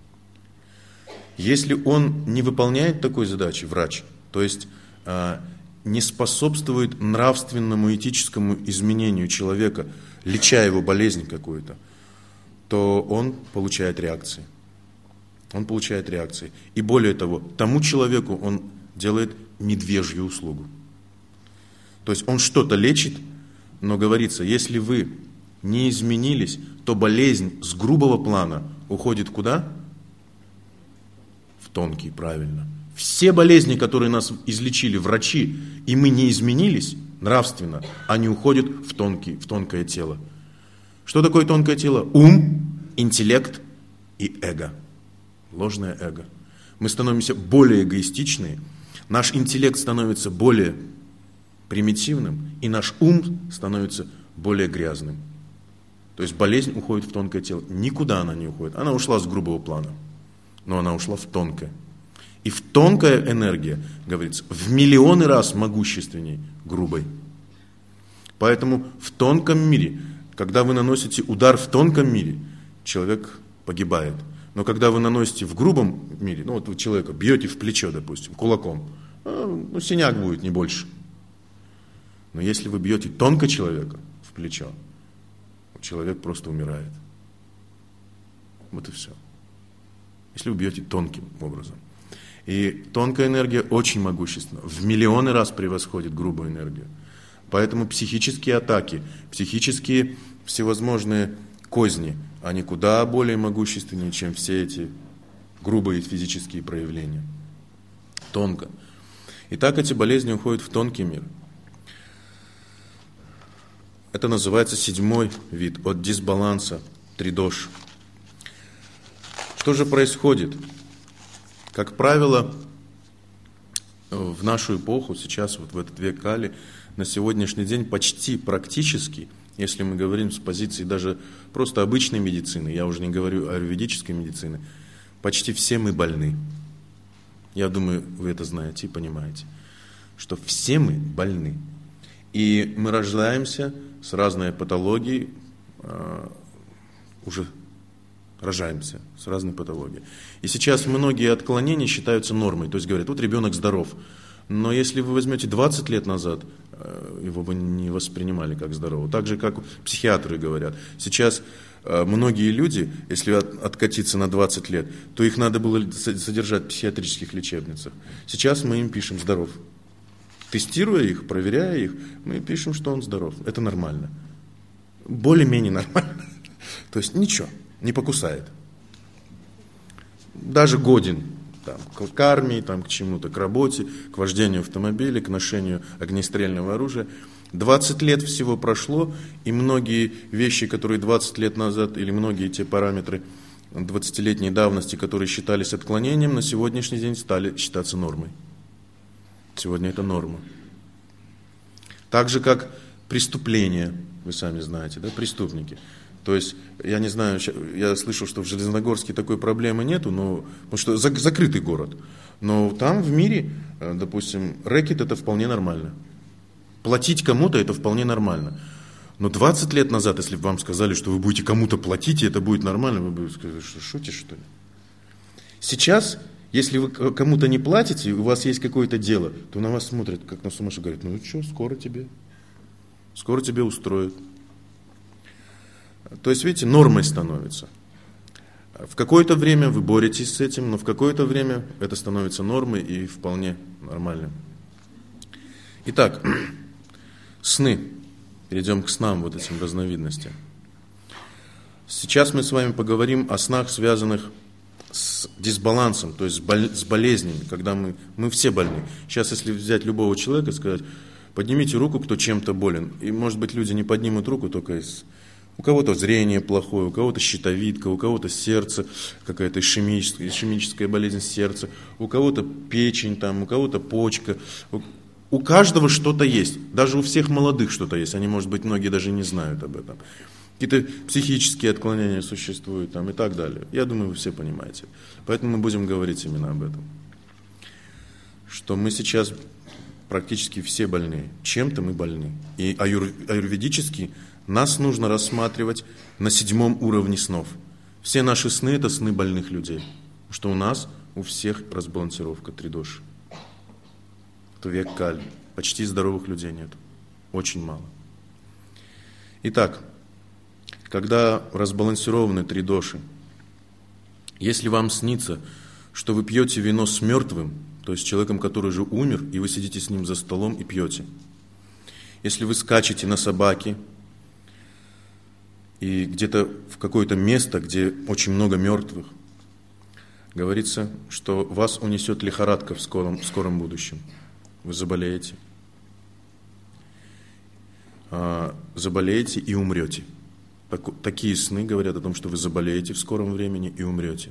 Если он не выполняет такой задачи, врач, то есть э, не способствует нравственному, этическому изменению человека, леча его болезнь какую-то, то он получает реакции. Он получает реакции. И более того, тому человеку он делает медвежью услугу. То есть он что-то лечит, но говорится, если вы не изменились, то болезнь с грубого плана уходит куда? В тонкий, правильно. Все болезни, которые нас излечили врачи, и мы не изменились нравственно, они уходят в, тонкий, в тонкое тело. Что такое тонкое тело? Ум, интеллект и эго. Ложное эго. Мы становимся более эгоистичны, наш интеллект становится более примитивным, и наш ум становится более грязным. То есть болезнь уходит в тонкое тело. Никуда она не уходит. Она ушла с грубого плана, но она ушла в тонкое. И в тонкая энергия, говорится, в миллионы раз могущественней грубой. Поэтому в тонком мире, когда вы наносите удар в тонком мире, человек погибает. Но когда вы наносите в грубом мире, ну вот вы человека бьете в плечо, допустим, кулаком, ну синяк будет, не больше. Но если вы бьете тонко человека в плечо, человек просто умирает. Вот и все. Если вы бьете тонким образом. И тонкая энергия очень могущественна, в миллионы раз превосходит грубую энергию. Поэтому психические атаки, психические всевозможные козни, они куда более могущественнее, чем все эти грубые физические проявления. Тонко. И так эти болезни уходят в тонкий мир. Это называется седьмой вид, от дисбаланса, тридош. Что же происходит? Как правило, в нашу эпоху, сейчас вот в этот век Кали, на сегодняшний день почти практически, если мы говорим с позиции даже просто обычной медицины, я уже не говорю о аюрведической медицине, почти все мы больны. Я думаю, вы это знаете и понимаете, что все мы больны. И мы рождаемся с разной патологией, э, уже рожаемся с разной патологией. И сейчас многие отклонения считаются нормой, то есть говорят, вот ребенок здоров. Но если вы возьмете двадцать лет назад, э, его бы не воспринимали как здорового. Так же, как психиатры говорят. Сейчас э, многие люди, если от, откатиться на двадцать лет, то их надо было содержать в психиатрических лечебницах. Сейчас мы им пишем «здоров». Тестируя их, проверяя их, мы пишем, что он здоров. Это нормально. Более-менее нормально. То есть ничего, не покусает. Даже годен там, к армии, там, к чему-то, к работе, к вождению автомобиля, к ношению огнестрельного оружия. двадцать лет всего прошло, и многие вещи, которые двадцать лет назад, или многие те параметры двадцатилетней давности, которые считались отклонением, на сегодняшний день стали считаться нормой. Сегодня это норма. Так же, как преступления, вы сами знаете, да, преступники. То есть, я не знаю, я слышал, что в Железногорске такой проблемы нету, но, потому что закрытый город. Но там в мире, допустим, рэкет это вполне нормально. Платить кому-то это вполне нормально. Но двадцать лет назад, если бы вам сказали, что вы будете кому-то платить, и это будет нормально, вы бы сказали, что шутишь, что ли? Сейчас... Если вы кому-то не платите, и у вас есть какое-то дело, то на вас смотрят, как на сумасшедшего, говорят, ну что, скоро тебе, скоро тебе устроят. То есть, видите, нормой становится. В какое-то время вы боретесь с этим, но в какое-то время это становится нормой и вполне нормальным. Итак, сны. Перейдем к снам, вот этим разновидностям. Сейчас мы с вами поговорим о снах, связанных с дисбалансом, то есть с болезнями, когда мы, мы все больны. Сейчас, если взять любого человека и сказать, поднимите руку, кто чем-то болен. И, может быть, люди не поднимут руку только из... У кого-то зрение плохое, у кого-то щитовидка, у кого-то сердце, какая-то ишемическая, ишемическая болезнь сердца, у кого-то печень, там, у кого-то почка. У, у каждого что-то есть. Даже у всех молодых что-то есть. Они, может быть, многие даже не знают об этом. Какие-то психические отклонения существуют там, и так далее. Я думаю, вы все понимаете. Поэтому мы будем говорить именно об этом. Что мы сейчас практически все больны. Чем-то мы больны. И аюр, аюрведически нас нужно рассматривать на седьмом уровне снов. Все наши сны – это сны больных людей. Потому что у нас, у всех разбалансировка тридоши. Это век Кали. Почти здоровых людей нет. Очень мало. Итак, когда разбалансированы три доши, если вам снится, что вы пьете вино с мертвым, то есть человеком, который уже умер, и вы сидите с ним за столом и пьете. Если вы скачете на собаке, и где-то в какое-то место, где очень много мертвых, говорится, что вас унесет лихорадка в скором, в скором будущем. Вы заболеете. А, заболеете и умрете. Так, такие сны говорят о том, что вы заболеете в скором времени и умрете.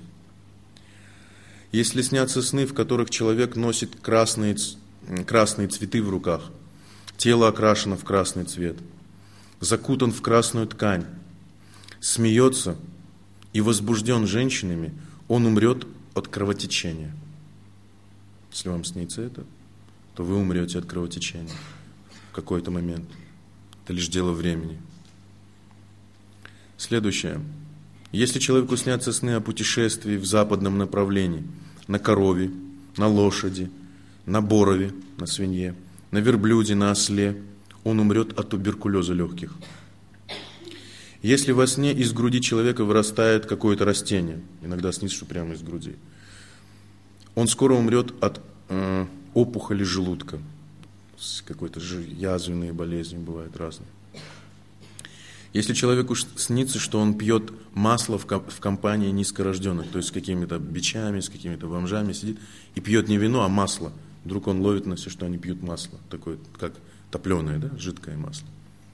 Если снятся сны, в которых человек носит красные, красные цветы в руках, тело окрашено в красный цвет, закутан в красную ткань, смеется и возбужден женщинами, он умрет от кровотечения. Если вам снится это, то вы умрете от кровотечения в какой-то момент. Это лишь дело времени. Следующее. Если человеку снятся сны о путешествии в западном направлении, на корове, на лошади, на борове, на свинье, на верблюде, на осле, он умрет от туберкулеза легких. Если во сне из груди человека вырастает какое-то растение, иногда снится, что прямо из груди, Он скоро умрет от э, опухоли желудка. С какой-то же язвенные болезни бывают разные. Если человеку снится, что он пьет масло в, в компании низкорожденных, то есть с какими-то бичами, с какими-то бомжами сидит и пьет не вино, а масло, вдруг он ловит на все, что они пьют масло, такое, как топленое, да, жидкое масло.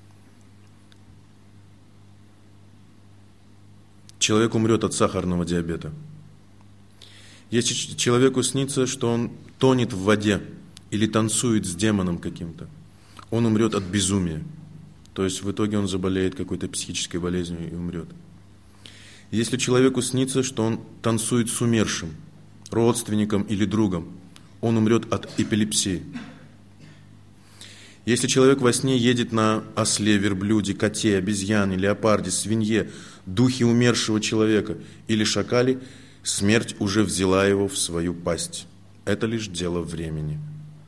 Человек умрет от сахарного диабета. Если человеку снится, что он тонет в воде или танцует с демоном каким-то, он умрет от безумия. То есть в итоге он заболеет какой-то психической болезнью и умрет. Если человеку снится, что он танцует с умершим, родственником или другом, он умрет от эпилепсии. Если человек во сне едет на осле, верблюде, коте, обезьяне, леопарде, свинье, духе умершего человека или шакале, смерть уже взяла его в свою пасть. Это лишь дело времени.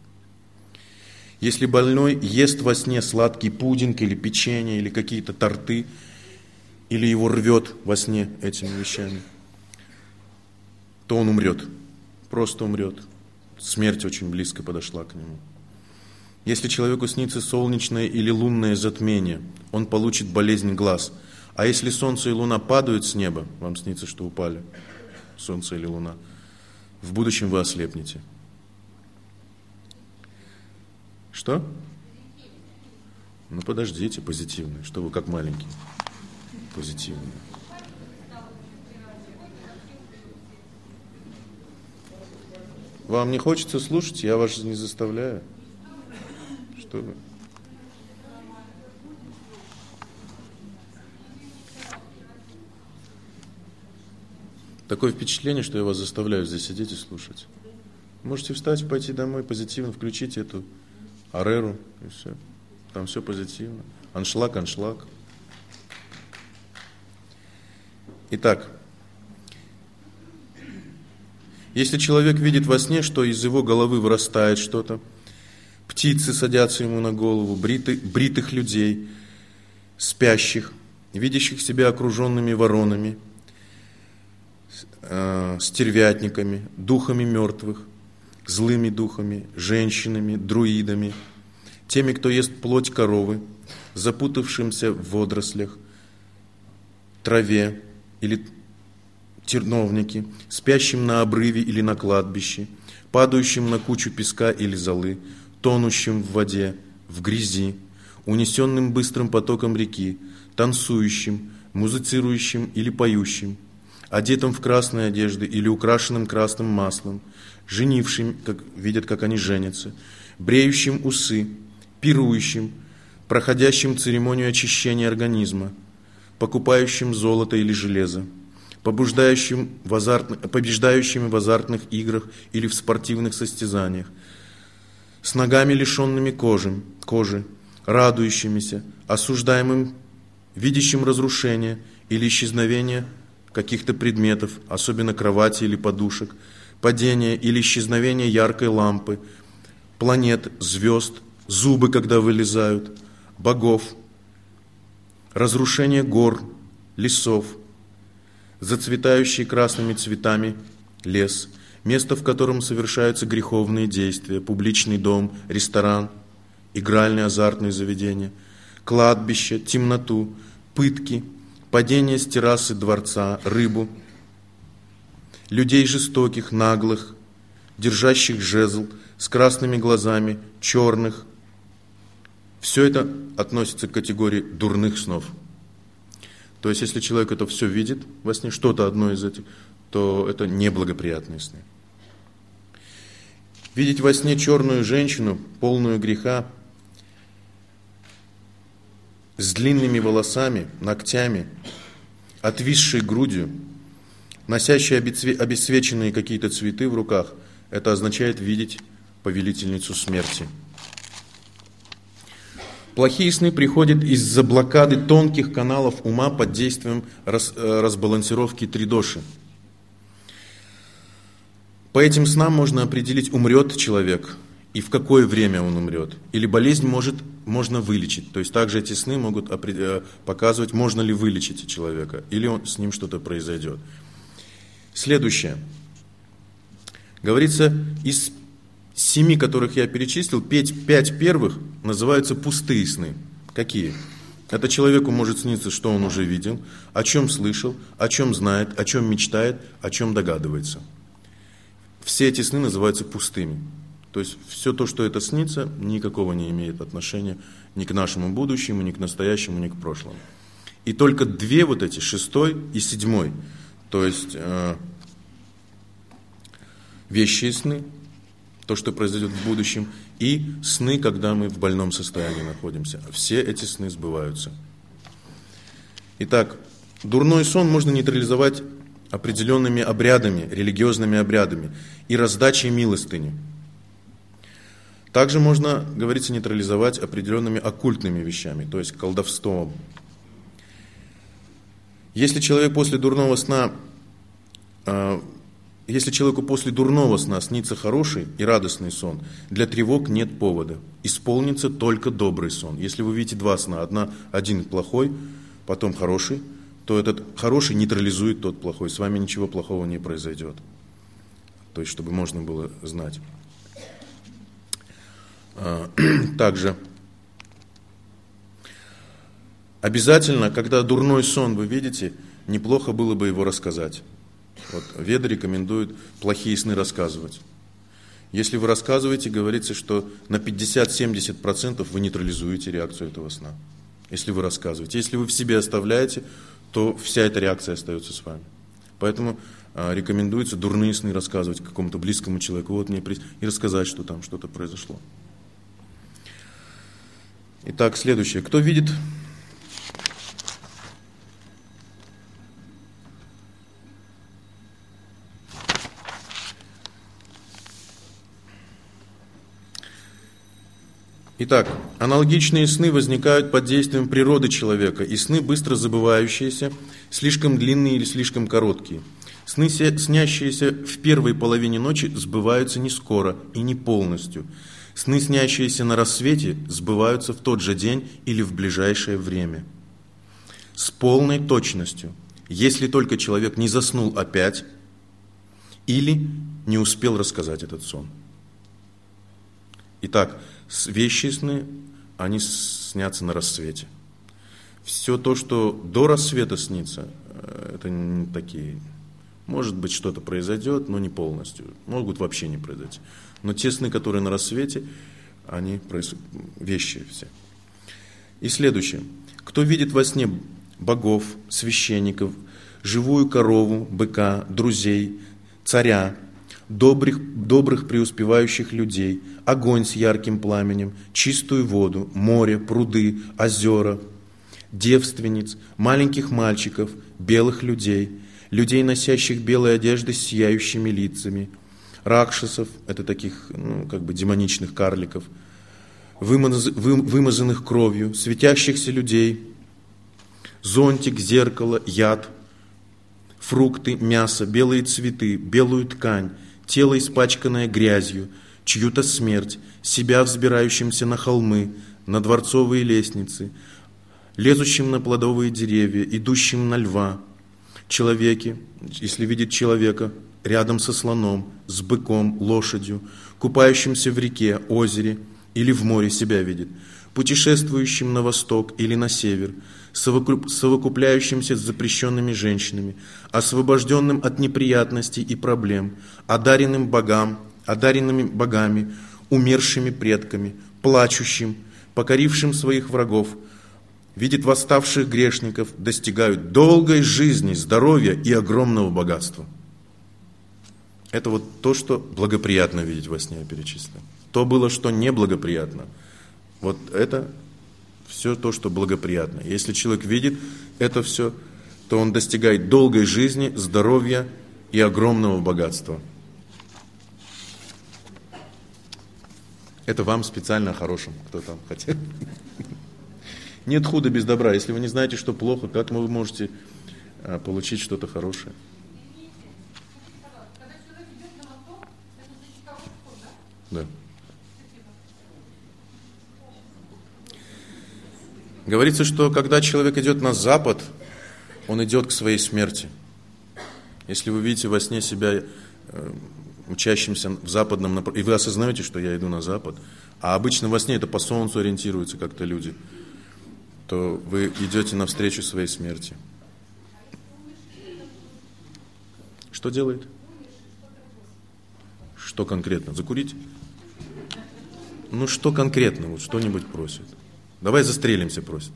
Если больной ест во сне сладкий пудинг или печенье, или какие-то торты, или его рвет во сне этими вещами, то он умрет, просто умрет. Смерть очень близко подошла к нему. Если человеку снится солнечное или лунное затмение, он получит болезнь глаз. А если солнце и луна падают с неба, вам снится, что упали солнце или луна, в будущем вы ослепнете. Что? Ну подождите, позитивные. Что вы как маленькие? Позитивные. Вам не хочется слушать? Я вас не заставляю. Что вы? Такое впечатление, что я вас заставляю здесь сидеть и слушать. Можете встать, пойти домой, позитивно включить эту ареру, и все. Там все позитивно. Аншлаг, аншлаг. Итак, если человек видит во сне, что из его головы вырастает что-то, птицы садятся ему на голову, бритых, бритых людей, спящих, видящих себя окруженными воронами, э, стервятниками, духами мертвых, злыми духами, женщинами, друидами, теми, кто ест плоть коровы, запутавшимся в водорослях, траве или терновнике, спящим на обрыве или на кладбище, падающим на кучу песка или золы, тонущим в воде, в грязи, унесенным быстрым потоком реки, танцующим, музицирующим или поющим, одетым в красные одежды или украшенным красным маслом, женившим, как видят, как они женятся, бреющим усы, пирующим, проходящим церемонию очищения организма, покупающим золото или железо, побуждающим в азартных, побеждающими в азартных играх или в спортивных состязаниях, с ногами лишенными кожи, кожи, радующимися, осуждаемым, видящим разрушение или исчезновение каких-то предметов, особенно кровати или подушек, падение или исчезновение яркой лампы, планет, звезд, зубы, когда вылезают, богов, разрушение гор, лесов, зацветающий красными цветами лес, место, в котором совершаются греховные действия, публичный дом, ресторан, игральные азартные заведения, кладбище, темноту, пытки, падение с террасы дворца, рыбу, людей жестоких, наглых, держащих жезл, с красными глазами, черных. Все это относится к категории дурных снов. То есть, если человек это все видит во сне, что-то одно из этих, то это неблагоприятные сны. Видеть во сне черную женщину, полную греха, с длинными волосами, ногтями, отвисшей грудью, носящей обесцвеченные какие-то цветы в руках, это означает видеть повелительницу смерти. Плохие сны приходят из-за блокады тонких каналов ума под действием рас, разбалансировки тридоши. По этим снам можно определить, умрет человек и в какое время он умрет. Или болезнь может, можно вылечить. То есть также эти сны могут показывать, можно ли вылечить человека, или он, с ним что-то произойдет. Следующее. Говорится, из семи, которых я перечислил, пять, пять первых называются пустые сны. Какие? Это человеку может сниться, что он уже видел, о чем слышал, о чем знает, о чем мечтает, о чем догадывается. Все эти сны называются пустыми. То есть все то, что это снится, никакого не имеет отношения ни к нашему будущему, ни к настоящему, ни к прошлому. И только две вот эти, шестой и седьмой, то есть э, вещие сны, то, что произойдет в будущем, и сны, когда мы в больном состоянии находимся. Все эти сны сбываются. Итак, дурной сон можно нейтрализовать определенными обрядами, религиозными обрядами и раздачей милостыни. Также можно, говорится, нейтрализовать определенными оккультными вещами, то есть колдовством. Если человек после дурного сна, э, если человеку после дурного сна снится хороший и радостный сон, для тревог нет повода. Исполнится только добрый сон. Если вы видите два сна, одна, один плохой, потом хороший, то этот хороший нейтрализует тот плохой. С вами ничего плохого не произойдет. То есть, чтобы можно было знать. Также обязательно, когда дурной сон вы видите, неплохо было бы его рассказать. Вот, Веды рекомендуют плохие сны рассказывать. Если вы рассказываете, говорится, что на пятьдесят-семьдесят процентов вы нейтрализуете реакцию этого сна. Если вы рассказываете. Если вы в себе оставляете, то вся эта реакция остается с вами. Поэтому а, рекомендуется дурные сны рассказывать какому-то близкому человеку. Вот мне при... И рассказать, что там что-то произошло. Итак, следующее. Кто видит... Итак, аналогичные сны возникают под действием природы человека, и сны быстро забывающиеся, слишком длинные или слишком короткие. Сны, снящиеся в первой половине ночи, сбываются не скоро и не полностью. Сны, снящиеся на рассвете, сбываются в тот же день или в ближайшее время. С полной точностью, если только человек не заснул опять или не успел рассказать этот сон. Итак, вещие сны, они снятся на рассвете. Все то, что до рассвета снится, это не такие... Может быть, что-то произойдет, но не полностью. Могут вообще не произойти. Но те сны, которые на рассвете, они происходят, вещие все. И следующее. Кто видит во сне богов, священников, живую корову, быка, друзей, царя, добрых, добрых преуспевающих людей, огонь с ярким пламенем, чистую воду, море, пруды, озера, девственниц, маленьких мальчиков, белых людей, людей, носящих белые одежды с сияющими лицами, ракшасов, это таких, ну, как бы демоничных карликов, вымаз, вы, вымазанных кровью, светящихся людей, зонтик, зеркало, яд, фрукты, мясо, белые цветы, белую ткань, тело, испачканное грязью, чью-то смерть, себя взбирающимся на холмы, на дворцовые лестницы, лезущим на плодовые деревья, идущим на льва, человеки, если видит человека, рядом со слоном, с быком, лошадью, купающимся в реке, озере или в море себя видит, путешествующим на восток или на север, совокупляющимся с запрещенными женщинами, освобожденным от неприятностей и проблем, одаренным богам, одаренными богами, умершими предками, плачущим, покорившим своих врагов, видит восставших грешников, достигают долгой жизни, здоровья и огромного богатства. Это вот то, что благоприятно видеть во сне, я перечислил. То было, что неблагоприятно. Вот это все то, что благоприятно. Если человек видит это все, то он достигает долгой жизни, здоровья и огромного богатства. Это вам специально о хорошем, кто там хотел. Нет худа без добра. Если вы не знаете, что плохо, как вы можете получить что-то хорошее? Да. Говорится, что когда человек идет на запад, он идет к своей смерти. Если вы видите во сне себя учащимся в западном направлении, и вы осознаете, что я иду на запад, а обычно во сне это по солнцу ориентируются как-то люди, то вы идете навстречу своей смерти. Что делает? Что конкретно? Закурить? Ну что конкретно? Вот что-нибудь просит. Давай застрелимся, просит.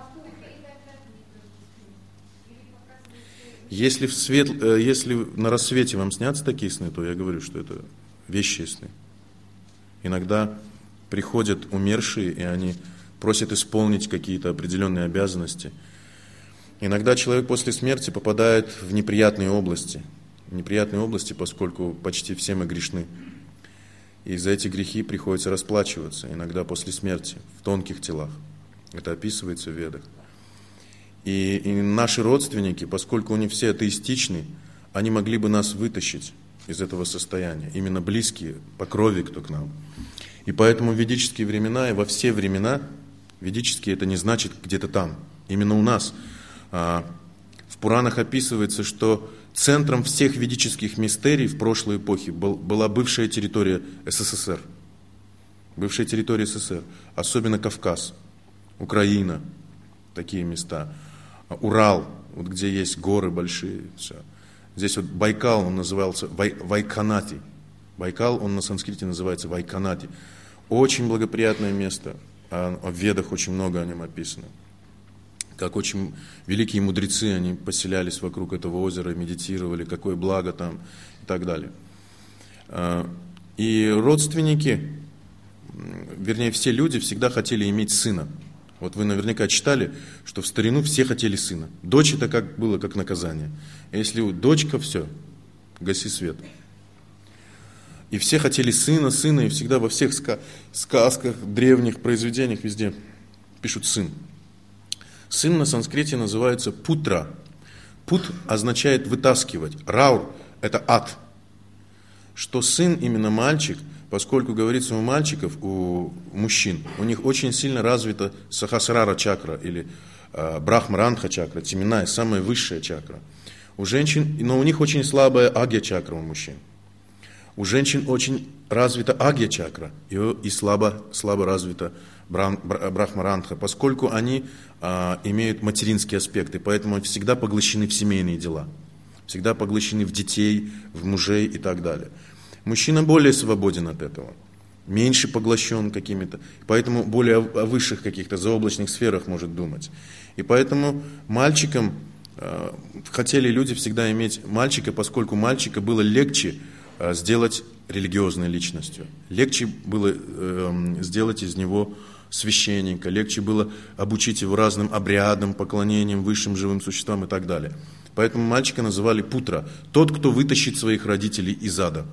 Если, в свет, если на рассвете вам снятся такие сны, то я говорю, что это вещие сны. Иногда приходят умершие, и они просят исполнить какие-то определенные обязанности. Иногда человек после смерти попадает в неприятные области. В неприятные области, поскольку почти все мы грешны. И за эти грехи приходится расплачиваться, иногда после смерти, в тонких телах. Это описывается в Ведах. И, и наши родственники, поскольку они все атеистичны, они могли бы нас вытащить из этого состояния. Именно близкие, по крови кто к нам. И поэтому в ведические времена, и во все времена, ведические это не значит где-то там, именно у нас. А, в Пуранах описывается, что центром всех ведических мистерий в прошлой эпохе был, была бывшая территория СССР. Бывшая территория СССР. Особенно Кавказ, Украина, такие места. Урал, вот где есть горы большие. Все. Здесь вот Байкал, он назывался Вай, Вайканати. Байкал, он на санскрите называется Вайканати. Очень благоприятное место. А в Ведах очень много о нем описано. Как очень великие мудрецы, они поселялись вокруг этого озера, медитировали, какое благо там и так далее. И родственники, вернее, все люди всегда хотели иметь сына. Вот вы наверняка читали, что в старину все хотели сына. Дочь это как было как наказание. Если дочка, все, гаси свет. И все хотели сына, сына, и всегда во всех сказках, древних произведениях везде пишут сын. Сын на санскрите называется путра. Пут означает вытаскивать. Раур – это ад. Что сын именно мальчик, поскольку говорится у мальчиков, у мужчин, у них очень сильно развита сахасрара чакра или э, брахмарандха чакра, теменная, самая высшая чакра. У женщин, но у них очень слабая агья чакра у мужчин. У женщин очень развита агья чакра и, и слабо, слабо развита брахмарандха, поскольку они а, имеют материнские аспекты, поэтому всегда поглощены в семейные дела, всегда поглощены в детей, в мужей и так далее. Мужчина более свободен от этого, меньше поглощен какими-то, поэтому более о высших каких-то заоблачных сферах может думать. И поэтому мальчикам а, хотели люди всегда иметь мальчика, поскольку мальчика было легче а, сделать религиозной личностью, легче было э, сделать из него священника, легче было обучить его разным обрядам, поклонениям высшим живым существам и так далее. Поэтому мальчика называли путра, тот, кто вытащит своих родителей из ада.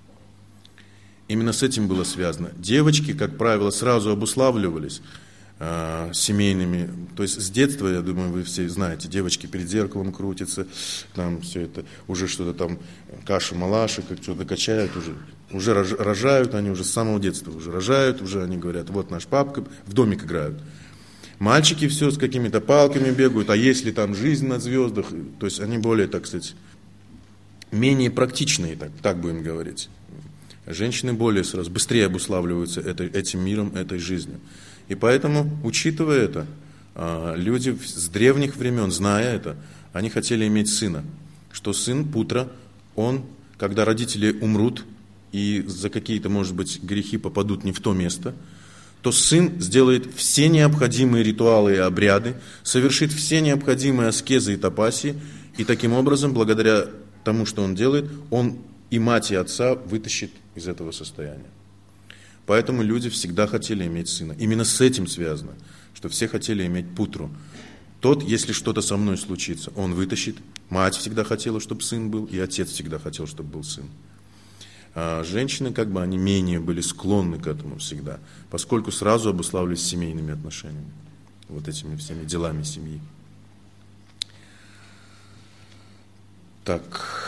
Именно с этим было связано. Девочки, как правило, сразу обуславливались э, семейными, то есть с детства, я думаю, вы все знаете, девочки перед зеркалом крутятся, там все это, уже что-то там, кашу-малашу, как что-то качают уже. Уже рожают, они уже с самого детства уже рожают, уже они говорят, вот наш папка, в домик играют. Мальчики все с какими-то палками бегают, а если там жизнь на звездах, то есть они более, так сказать, менее практичные, так, так будем говорить. Женщины более сразу, быстрее обуславливаются этой, этим миром, этой жизнью. И поэтому, учитывая это, люди с древних времен, зная это, они хотели иметь сына. Что сын, путра, он, когда родители умрут, и за какие-то, может быть, грехи попадут не в то место, то сын сделает все необходимые ритуалы и обряды, совершит все необходимые аскезы и тапаси, и таким образом, благодаря тому, что он делает, он и мать, и отца вытащит из этого состояния. Поэтому люди всегда хотели иметь сына. Именно с этим связано, что все хотели иметь путру. Тот, если что-то со мной случится, он вытащит. Мать всегда хотела, чтобы сын был, и отец всегда хотел, чтобы был сын. А женщины, как бы, они менее были склонны к этому всегда, поскольку сразу обуславливались семейными отношениями, вот этими всеми делами семьи. Так...